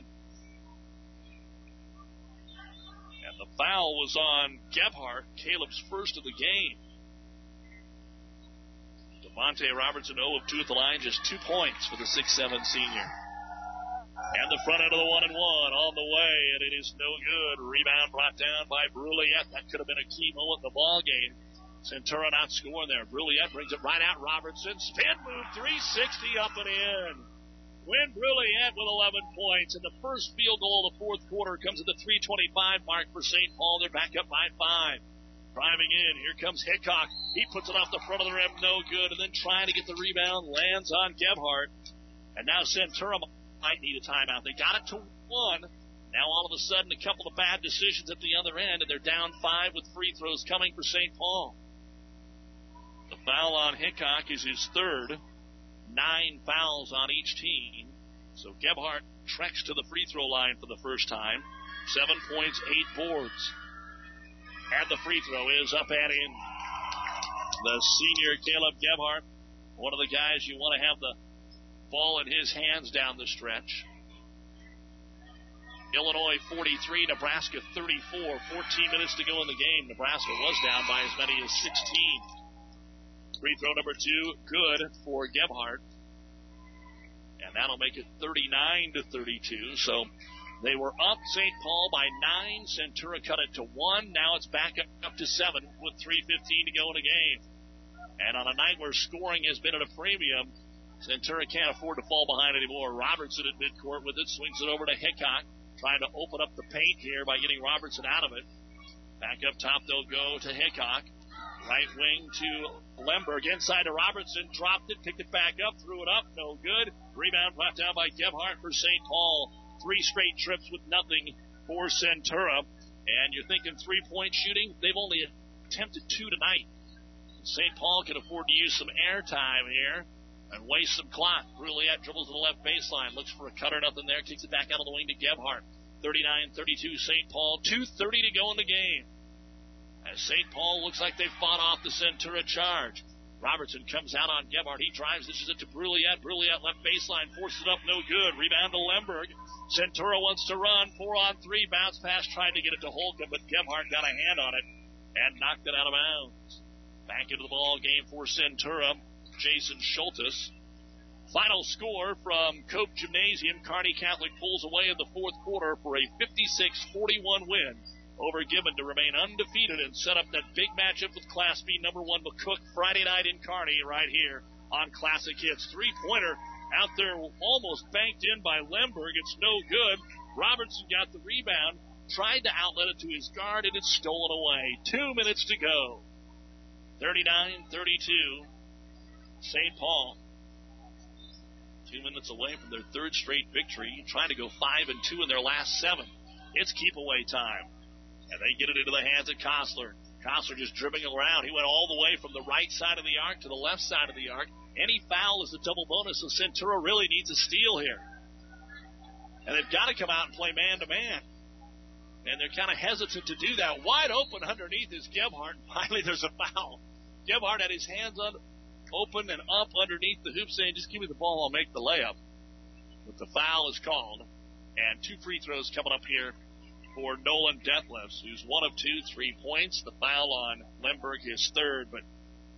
And the foul was on Gebhardt, Caleb's first of the game. Devontae Robertson 0 of 2 at the line, just 2 points for the 6'7 senior. And the front end of the 1-and-1 on the way, and it is no good. Rebound brought down by Bruliette. That could have been a key moment in the ball game. Centura not scoring there. Bruliette brings it right out. Robertson, spin move, 360 up and in. Win Bruliette with 11 points, and the first field goal of the fourth quarter comes at the 3:25 mark for St. Paul. They're back up by 5. Driving in, here comes Hickok. He puts it off the front of the rim, no good, and then trying to get the rebound, lands on Gebhardt. And now Centura might need a timeout. They got it to 1. Now all of a sudden, a couple of bad decisions at the other end, and they're down 5 with free throws coming for St. Paul. The foul on Hickok is his 3rd. 9 fouls on each team. So Gebhardt treks to the free throw line for the first time. 7 points, 8 boards. And the free throw is up and in. The senior Caleb Gebhardt, one of the guys you want to have the ball in his hands down the stretch. Illinois 43, Nebraska 34. 14 minutes to go in the game. Nebraska was down by as many as 16. Free throw number 2, good for Gebhardt. And that'll make it 39-32. So they were up, St. Paul, by 9. Centura cut it to 1. Now it's back up to 7 with 3:15 to go in the game. And on a night where scoring has been at a premium, Centura can't afford to fall behind anymore. Robertson at midcourt with it, swings it over to Hickok. trying to open up the paint here by getting Robertson out of it. Back up top, they'll go to Hickok. Right wing to Lemberg. Inside to Robertson. Dropped it, picked it back up, threw it up. No good. Rebound brought down by Gebhardt for St. Paul. 3 straight trips with nothing for Centura. And you're thinking 3-point shooting? They've only attempted 2 tonight. St. Paul can afford to use some airtime here and waste some clock. Brulliette dribbles to the left baseline. Looks for a cutter, nothing there. Kicks it back out on the wing to Gebhardt. 39-32 St. Paul. 2:30 to go in the game. As St. Paul looks like they've fought off the Centura charge. Robertson comes out on Gebhardt. He drives. This is it to Brulliette. Brulliette left baseline. Forces it up. No good. Rebound to Lemberg. Centura wants to run. 4-on-3. Bounce pass. Tried to get it to Holcomb, but Gebhardt got a hand on it and knocked it out of bounds. Back into the ball game for Centura. Jason Schultes. Final score from Cope Gymnasium. Kearney Catholic pulls away in the fourth quarter for a 56-41 win over Gibbon to remain undefeated and set up that big matchup with Class B number 1 McCook Friday night in Kearney right here on Classic Hits. 3-pointer out there almost banked in by Lemberg. It's no good. Robertson got the rebound, tried to outlet it to his guard, and it's stolen away. 2 minutes to go. 39-32. St. Paul. 2 minutes away from their third straight victory, trying to go 5-2 in their last 7. It's keep away time. And they get it into the hands of Kostler. Kostler just dribbling around. He went all the way from the right side of the arc to the left side of the arc. Any foul is a double bonus, so Centura really needs a steal here. And they've got to come out and play man-to-man. And they're kind of hesitant to do that. Wide open underneath is Gebhardt. Finally, there's a foul. Gebhardt had his hands open and up underneath the hoop saying, just give me the ball, I'll make the layup. But the foul is called. And 2 free throws coming up here for Nolan Deathlefs, who's 1 of 2, 3 points. The foul on Lemberg, his third, but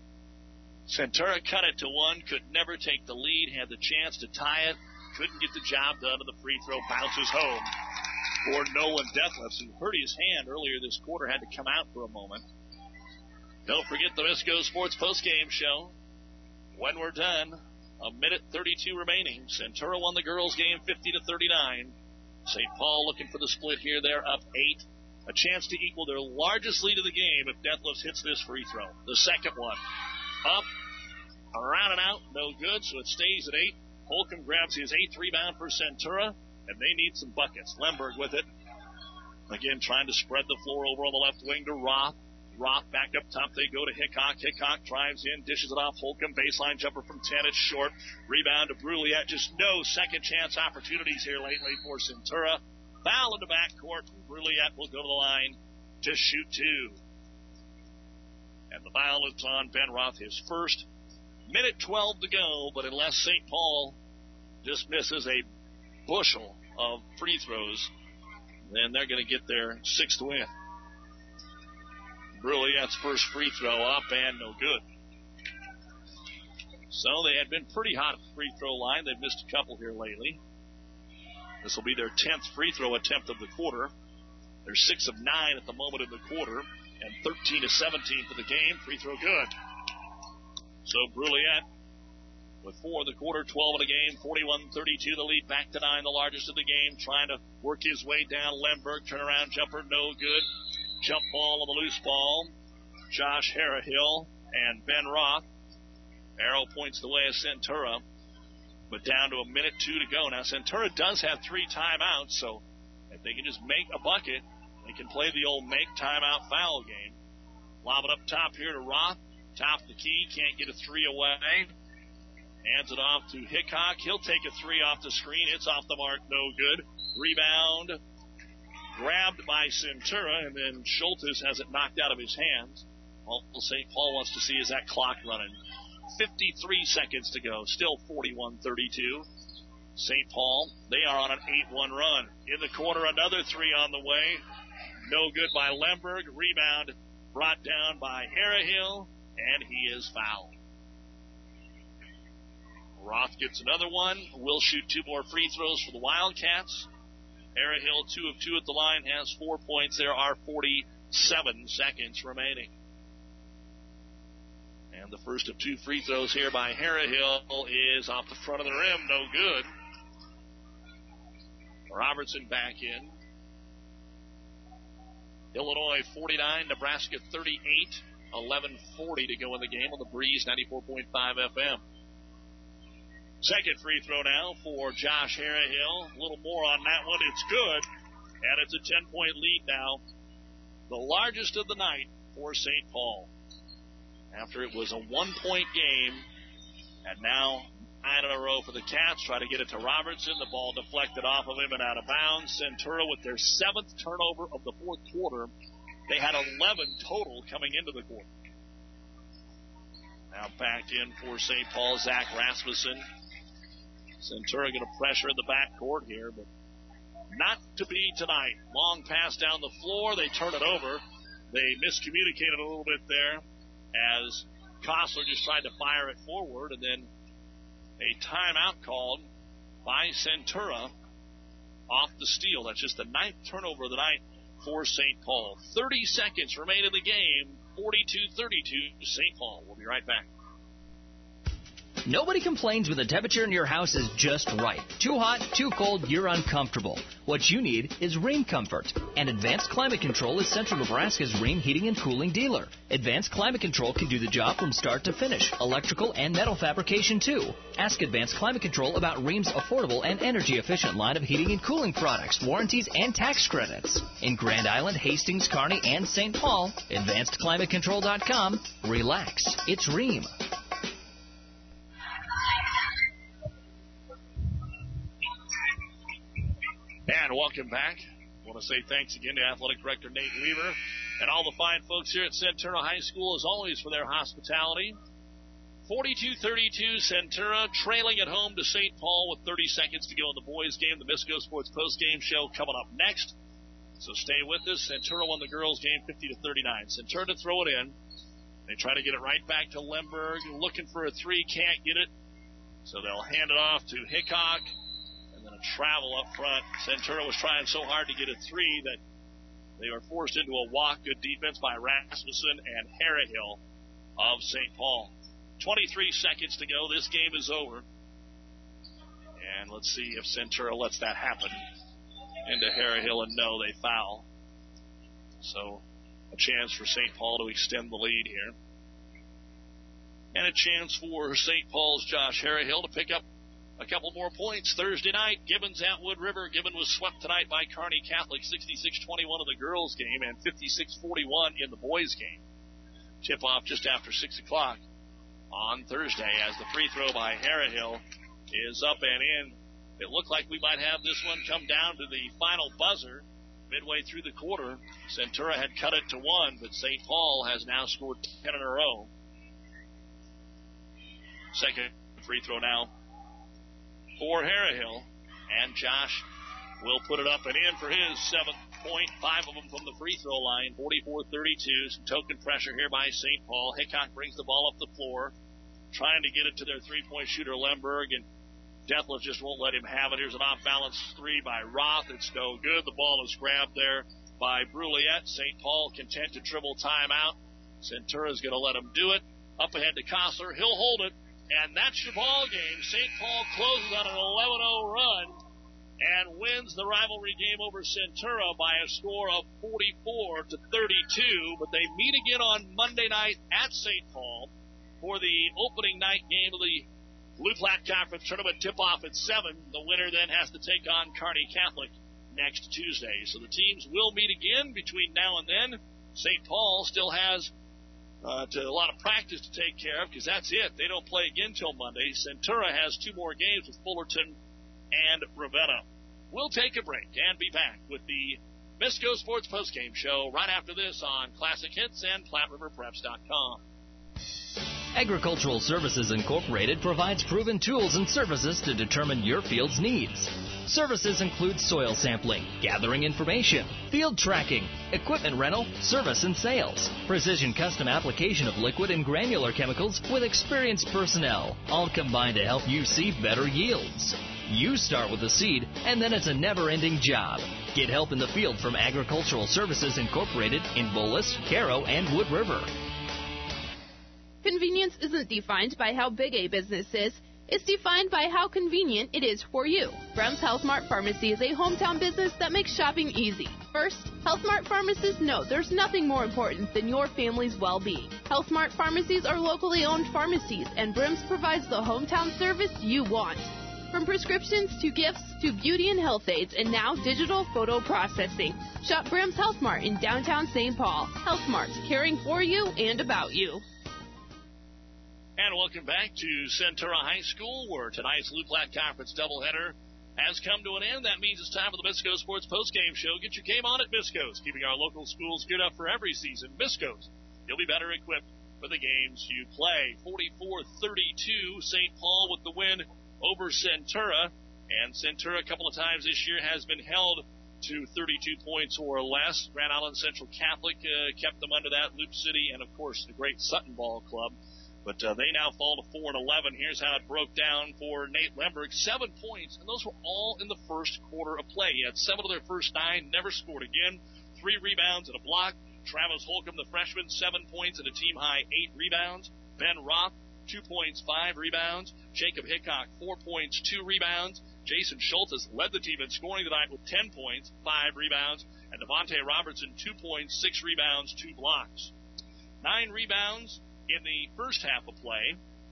Centura cut it to 1, could never take the lead, had the chance to tie it, couldn't get the job done, and the free throw bounces home for Nolan Deathlefs, who hurt his hand earlier this quarter, had to come out for a moment. Don't forget the Misco Sports postgame show. When we're done, 1:32 remaining. Centura won the girls' game 50-39. St. Paul looking for the split here. They're up 8. A chance to equal their largest lead of the game if Deathlefs hits this free throw. The second one. Up, around and out, no good, so it stays at 8. Holcomb grabs his 8th rebound for Centura, and they need some buckets. Lemberg with it. Again, trying to spread the floor over on the left wing to Roth. Roth back up top. They go to Hickok. Hickok drives in, dishes it off. Holcomb baseline jumper from 10. It's short. Rebound to Brulliette. Just no second chance opportunities here lately for Centura. Foul in the backcourt. Brulliette will go to the line to shoot 2. And the foul is on Ben Roth, his first. 1:12 to go, but unless St. Paul just misses a bushel of free throws, then they're going to get their 6th win. Brulliette's first free throw up and no good. So they had been pretty hot at the free throw line. They've missed a couple here lately. This will be their 10th free throw attempt of the quarter. They're 6 of 9 at the moment in the quarter and 13 of 17 for the game. Free throw good. So Brulliette with 4 of the quarter, 12 of the game, 41-32. The lead back to 9, the largest of the game. Trying to work his way down. Lemberg, turnaround jumper, no good. Jump ball on the loose ball. Josh Harrahill and Ben Roth. Arrow points the way of Centura, but down to 1:02 to go. Now, Centura does have 3 timeouts, so if they can just make a bucket, they can play the old make timeout foul game. Lob it up top here to Roth. Top of the key, can't get a 3 away. Hands it off to Hickok. He'll take a 3 off the screen. It's off the mark, no good. Rebound grabbed by Centura, and then Schultes has it knocked out of his hands. All St. Paul wants to see is that clock running. 53 seconds to go. Still 41-32. St. Paul, they are on an 8-1 run. In the corner, another 3 on the way. No good by Lemberg. Rebound brought down by Harrahill, and he is fouled. Roth gets another one. Will shoot 2 more free throws for the Wildcats. Harrahill, 2 of 2 at the line, has 4 points. There are 47 seconds remaining. And the first of 2 free throws here by Harrahill is off the front of the rim. No good. Robertson back in. Illinois 49, Nebraska 38, 11:40 to go in the game on the Breeze 94.5 FM. Second free throw now for Josh Harrahill. A little more on that one. It's good, and it's a 10-point lead now. The largest of the night for St. Paul. After it was a 1-point game, and now 9 in a row for the Cats. Try to get it to Robertson. The ball deflected off of him and out of bounds. Centura with their 7th turnover of the fourth quarter. They had 11 total coming into the quarter. Now back in for St. Paul, Zach Rasmussen. Centura going to pressure in the backcourt here, but not to be tonight. Long pass down the floor. They turn it over. They miscommunicated a little bit there as Kostler just tried to fire it forward, and then a timeout called by Centura off the steal. That's just the 9th turnover of the night for St. Paul. 30 seconds remain in the game. 42-32 St. Paul. We'll be right back. Nobody complains when the temperature in your house is just right. Too hot, too cold, you're uncomfortable. What you need is Rheem Comfort. And Advanced Climate Control is Central Nebraska's Rheem heating and cooling dealer. Advanced Climate Control can do the job from start to finish. Electrical and metal fabrication, too. Ask Advanced Climate Control about Rheem's affordable and energy-efficient line of heating and cooling products, warranties, and tax credits. In Grand Island, Hastings, Kearney, and St. Paul, AdvancedClimateControl.com. Relax. It's Rheem. And welcome back. I want to say thanks again to Athletic Director Nate Weaver and all the fine folks here at Centura High School, as always, for their hospitality. 42-32, Centura trailing at home to St. Paul with 30 seconds to go in the boys' game. The Misco Sports postgame show coming up next. So stay with us. Centura won the girls' game 50-39. Centura to throw it in. They try to get it right back to Lemberg. Looking for a three, can't get it. So they'll hand it off to Hickok. And then a travel up front. Centura was trying so hard to get a three that they were forced into a walk. Good defense by Rasmussen and Harrahill of St. Paul. 23 seconds to go. This game is over. And let's see if Centura lets that happen. Into Harrahill, and no, they foul. So a chance for St. Paul to extend the lead here. And a chance for St. Paul's Josh Harrahill to pick up a couple more points. Thursday night, Gibbons at Wood River. Gibbons was swept tonight by Kearney Catholic, 66-21 in the girls' game and 56-41 in the boys' game. Tip-off just after 6 o'clock on Thursday as the free throw by Harrahill is up and in. It looked like we might have this one come down to the final buzzer midway through the quarter. Centura had cut it to 1, but St. Paul has now scored 10 in a row. Second free throw now for Harrahill, and Josh will put it up and in for his 7th point, 5 of them from the free throw line. 44-32, some token pressure here by St. Paul. Hickok brings the ball up the floor, trying to get it to their three-point shooter Lemberg, and Deathless just won't let him have it. Here's an off-balance three by Roth. It's no good. The ball is grabbed there by Brulliette. St. Paul content to dribble timeout. Centura's going to let him do it. Up ahead to Kostler. He'll hold it. And that's your ball game. St. Paul closes on an 11-0 run and wins the rivalry game over Centura by a score of 44-32. But they meet again on Monday night at St. Paul for the opening night game of the Blue Platte Conference Tournament. Tip-off at 7. The winner then has to take on Kearney Catholic next Tuesday. So the teams will meet again between now and then. St. Paul still has a lot of practice to take care of because that's it. They don't play again till Monday. Centura has 2 more games with Fullerton and Ravenna. We'll take a break and be back with the Misco Sports Postgame Show right after this on Classic Hits and PlatteRiverPreps.com. Agricultural Services Incorporated provides proven tools and services to determine your field's needs. Services include soil sampling, gathering information, field tracking, equipment rental, service and sales, precision custom application of liquid and granular chemicals with experienced personnel, all combined to help you see better yields. You start with the seed, and then it's a never-ending job. Get help in the field from Agricultural Services Incorporated in Bolus, Caro, and Wood River. Convenience isn't defined by how big a business is. It's defined by how convenient it is for you. Brems Health Mart Pharmacy is a hometown business that makes shopping easy. First, Health Mart pharmacists know there's nothing more important than your family's well-being. Health Mart pharmacies are locally owned pharmacies, and Brems provides the hometown service you want. From prescriptions to gifts to beauty and health aids, and now digital photo processing. Shop Brems Health Mart in downtown St. Paul. Health Mart, caring for you and about you. And welcome back to Centura High School, where tonight's Loup Platte Conference doubleheader has come to an end. That means it's time for the Bisco's Sports Postgame Show. Get your game on at Bisco's, keeping our local schools geared up for every season. Bisco's, you'll be better equipped for the games you play. 44-32, St. Paul with the win over Centura. And Centura a couple of times this year has been held to 32 points or less. Grand Island Central Catholic kept them under that. Loop City and, of course, the great Sutton Ball Club. But they now fall to 4-11. Here's how it broke down for Nate Lemberg. 7 points, and those were all in the first quarter of play. He had 7 of their first 9, never scored again. 3 rebounds and a block. Travis Holcomb, the freshman, 7 points and a team-high 8 rebounds. Ben Roth, 2 points, 5 rebounds. Jacob Hickok, 4 points, 2 rebounds. Jason Schultz led the team in scoring tonight with 10 points, 5 rebounds. And Devontae Robertson, 2 poins, 6 rebounds, 2 blocks. 9 rebounds in the first half of play,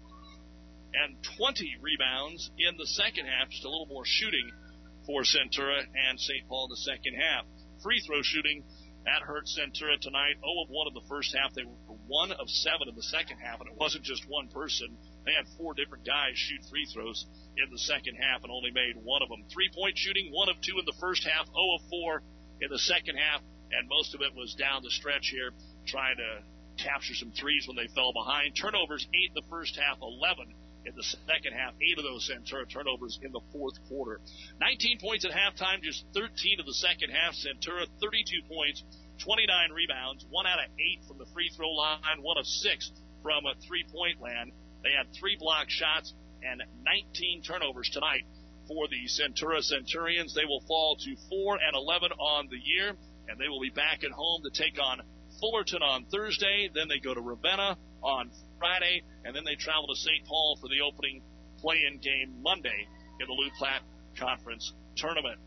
and 20 rebounds in the second half, just a little more shooting for Centura and St. Paul in the second half. Free throw shooting, that hurt Centura tonight. 0 of 1 in the first half. They were 1 of 7 in the second half, and it wasn't just one person. They had 4 different guys shoot free throws in the second half and only made 1 of them. 3-point shooting, 1 of 2 in the first half, 0 of 4 in the second half, and most of it was down the stretch here, trying to capture some threes when they fell behind. Turnovers, 8 in the first half, 11 in the second half. 8 of those Centura turnovers in the fourth quarter. 19 points at halftime, just 13 in the second half. Centura, 32 points, 29 rebounds, 1 out of 8 from the free throw line, 1 of 6 from a three-point land. They had 3 block shots and 19 turnovers tonight for the Centura Centurions. They will fall to 4-11 on the year, and they will be back at home to take on Fullerton on Thursday, then they go to Ravenna on Friday, and then they travel to St. Paul for the opening play-in game Monday in the Loup Platte Conference Tournament.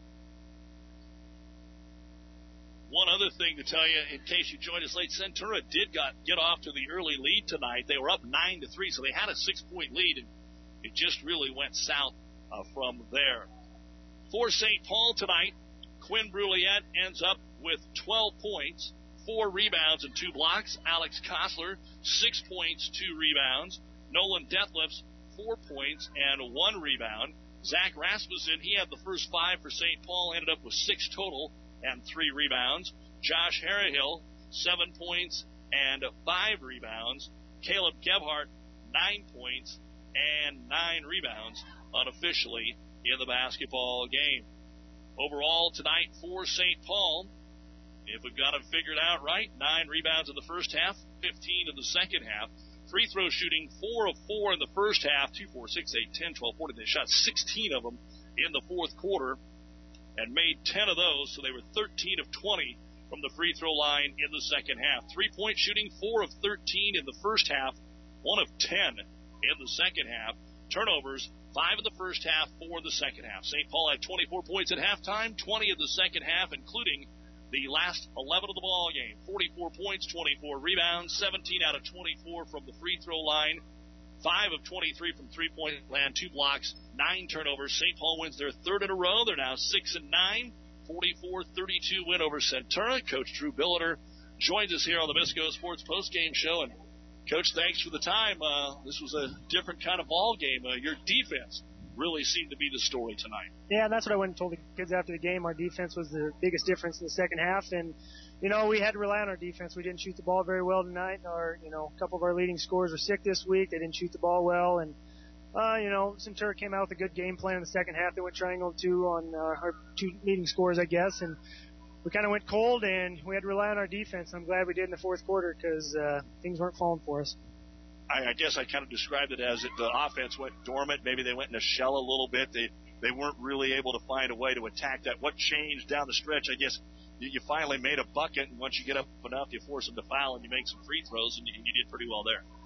One other thing to tell you, in case you joined us late, Centura did get off to the early lead tonight. They were up 9-3, so they had a 6-point lead, and it just really went south from there. For St. Paul tonight, Quinn Brouillette ends up with 12 points, 4 rebounds and 2 blocks. Alex Kostler, 6 points, 2 rebounds. Nolan Deathlifs, 4 points and 1 rebound. Zach Rasmussen, he had the first 5 for St. Paul, ended up with 6 total and 3 rebounds. Josh Harrihill, 7 points and 5 rebounds. Caleb Gebhardt, 9 points and 9 rebounds unofficially in the basketball game. Overall tonight for St. Paul, if we've got it figured out right, 9 rebounds in the first half, 15 in the second half. Free throw shooting, 4 of 4 in the first half, 2, 4, 6, 8, 10, 12, 14. They shot 16 of them in the fourth quarter and made 10 of those, so they were 13 of 20 from the free throw line in the second half. 3-point shooting, 4 of 13 in the first half, 1 of 10 in the second half. Turnovers, 5 in the first half, 4 in the second half. St. Paul had 24 points at halftime, 20 in the second half, including the last 11 of the ball game. 44 points, 24 rebounds, 17 out of 24 from the free throw line, 5 of 23 from three-point land, 2 blocks, 9 turnovers. St. Paul wins their third in a row. They're now 6-9, 44-32 win over Centura. Coach Drew Billiter joins us here on the Bisco Sports Postgame Show. And Coach, thanks for the time. This was a different kind of ball game. Your defense really seemed to be the story tonight. Yeah, and that's what I went and told the kids after the game. Our defense was the biggest difference in the second half, and we had to rely on our defense. We didn't shoot the ball very well tonight. A couple of our leading scorers were sick this week. They didn't shoot the ball well, and Centura came out with a good game plan in the second half. They went triangle 2 on our 2 leading scorers, I guess, and we kind of went cold, and we had to rely on our defense. I'm glad we did in the fourth quarter because things weren't falling for us. I guess I kind of described it as the offense went dormant. Maybe they went in a shell a little bit. They weren't really able to find a way to attack that. What changed down the stretch? I guess you finally made a bucket, and once you get up enough, you force them to foul, and you make some free throws, and you did pretty well there.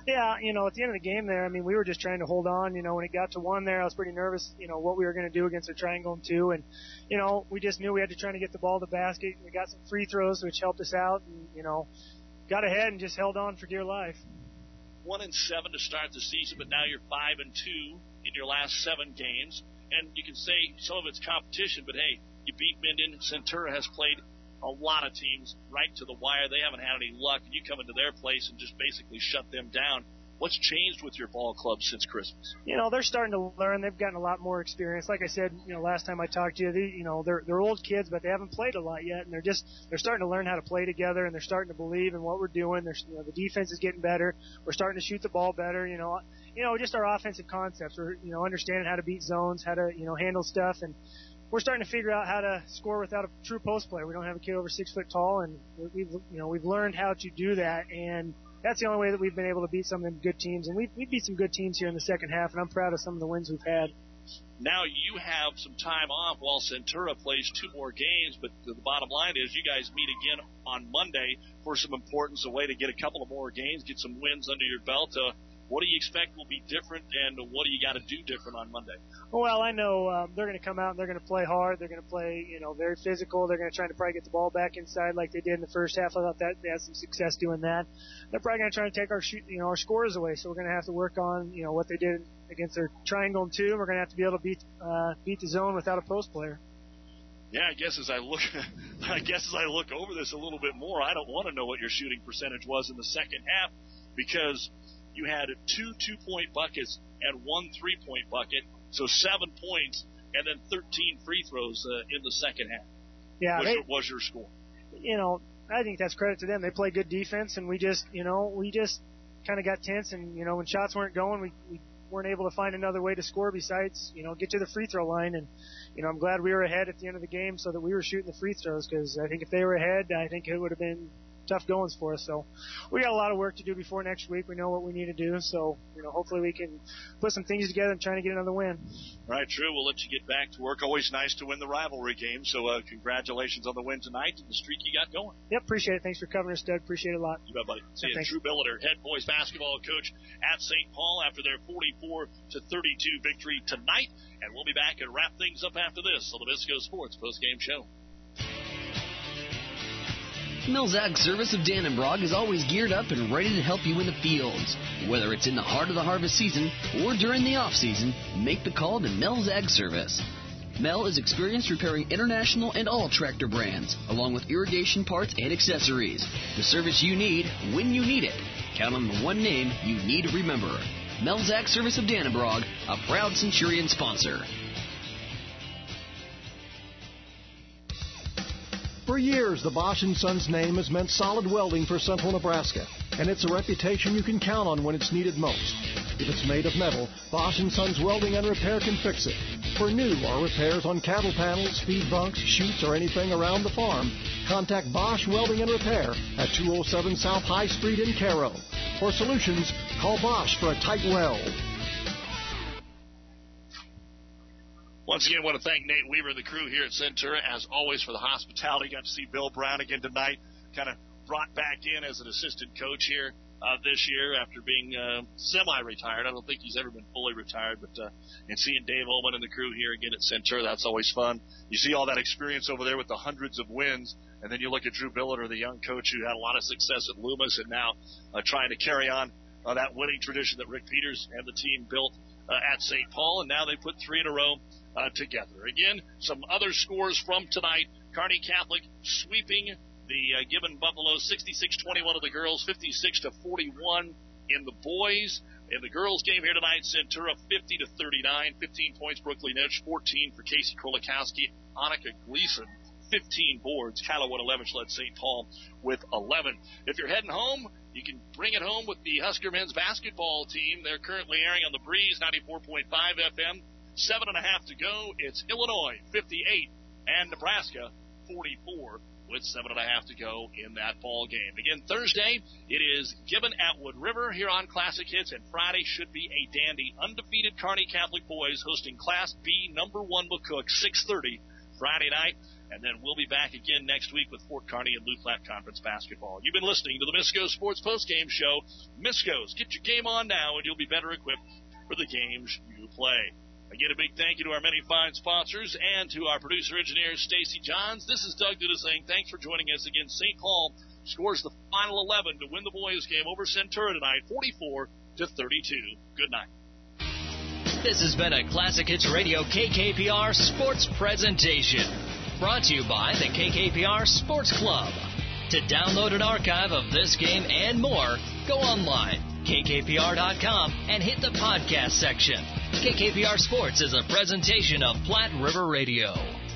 Yeah, at the end of the game there, we were just trying to hold on. When it got to 1 there, I was pretty nervous, what we were going to do against their triangle and 2. And, we just knew we had to try to get the ball to the basket. We got some free throws, which helped us out. And, got ahead and just held on for dear life. 1-7 to start the season, but now you're 5-2 in your last 7 games. And you can say some of it's competition, but hey, you beat Minden. Centura has played a lot of teams right to the wire. They haven't had any luck, and you come into their place and just basically shut them down. What's changed with your ball club since Christmas? They're starting to learn. They've gotten a lot more experience. Like I said, last time I talked to you, they're old kids, but they haven't played a lot yet, and they're starting to learn how to play together, and they're starting to believe in what we're doing. The defense is getting better. We're starting to shoot the ball better. Just our offensive concepts. We're understanding how to beat zones, how to handle stuff, and we're starting to figure out how to score without a true post player. We don't have a kid over 6 foot tall, and we've learned how to do that, and that's the only way that we've been able to beat some of them good teams. And we beat some good teams here in the second half, and I'm proud of some of the wins we've had. Now you have some time off while Centura plays 2 more games, but the bottom line is you guys meet again on Monday for some importance, a way to get a couple of more games, get some wins under your belt. What do you expect will be different, and what do you got to do different on Monday? Well, I know they're going to come out and they're going to play hard. They're going to play, very physical. They're going to try to probably get the ball back inside like they did in the first half. I thought that they had some success doing that. They're probably going to try to take our scores away. So we're going to have to work on, what they did against their triangle and 2. We're going to have to be able to beat the zone without a post player. Yeah, I guess as I look over this a little bit more, I don't want to know what your shooting percentage was in the second half, because you had 2 2-point buckets and 1 3-point bucket, so 7 points, and then 13 free throws in the second half. Yeah, was your score? I think that's credit to them. They play good defense, and we just kind of got tense, and when shots weren't going, we weren't able to find another way to score besides get to the free throw line. And I'm glad we were ahead at the end of the game so that we were shooting the free throws, because I think if they were ahead, I think it would have been tough goings for us. So we got a lot of work to do before next week. We know what we need to do. So, hopefully we can put some things together and try to get another win. All right, Drew, we'll let you get back to work. Always nice to win the rivalry game. So congratulations on the win tonight and the streak you got going. Yep, appreciate it. Thanks for covering us, Doug. Appreciate it a lot. You bet, buddy. See you. Drew Billiter, head boys basketball coach at St. Paul after their 44-32 victory tonight. And we'll be back and wrap things up after this on the Visco Sports postgame show. Mills Ag Service of Dannenbrog is always geared up and ready to help you in the fields. Whether it's in the heart of the harvest season or during the off-season, make the call to Mills Ag Service. Mel is experienced repairing international and all tractor brands, along with irrigation parts and accessories. The service you need when you need it. Count on the one name you need to remember. Mel's Ag Service of Dannenbrog, a proud Centurion sponsor. For years, the Bosch & Sons name has meant solid welding for central Nebraska, and it's a reputation you can count on when it's needed most. If it's made of metal, Bosch & Sons Welding and Repair can fix it. For new or repairs on cattle panels, feed bunks, chutes, or anything around the farm, contact Bosch Welding and Repair at 207 South High Street in Cairo. For solutions, call Bosch for a tight weld. Once again, I want to thank Nate Weaver and the crew here at Centura, as always, for the hospitality. Got to see Bill Brown again tonight, kind of brought back in as an assistant coach here this year after being semi-retired. I don't think he's ever been fully retired, but and seeing Dave Ullman and the crew here again at Centura, that's always fun. You see all that experience over there with the hundreds of wins, and then you look at Drew Billiter, the young coach who had a lot of success at Loomis and now trying to carry on that winning tradition that Rick Peters and the team built at St. Paul, and now they put 3 in a row together. Again, some other scores from tonight. Kearney Catholic sweeping the Gibbon Buffaloes 66-21 of the girls, 56-41 in the boys. In the girls game here tonight, Centura 50-39, 15 points, Brooklyn Edge, 14 for Casey Krolikowski, Annika Gleason, 15 boards. Kyla Wood-Levich led St. Paul with 11. If you're heading home, you can bring it home with the Husker men's basketball team. They're currently airing on the Breeze, 94.5 FM. 7.5 to go. It's Illinois 58 and Nebraska 44 with 7.5 to go in that ball game. Again, Thursday, it is Gibbon at Wood River here on Classic Hits, and Friday should be a dandy. Undefeated Kearney Catholic boys hosting Class B #1 McCook, 6:30 Friday night. And then we'll be back again next week with Fort Kearney and Loup Platte Conference basketball. You've been listening to the Misco Sports Postgame Show. Misco's, get your game on now, and you'll be better equipped for the games you play. Again, a big thank you to our many fine sponsors and to our producer-engineer, Stacy Johns. This is Doug Duda saying thanks for joining us again. St. Paul scores the final 11 to win the boys' game over Centura tonight, 44-32. Good night. This has been a Classic Hits Radio KKPR sports presentation. Brought to you by the KKPR Sports Club. To download an archive of this game and more, go online, kkpr.com, and hit the podcast section. KKPR Sports is a presentation of Platte River Radio.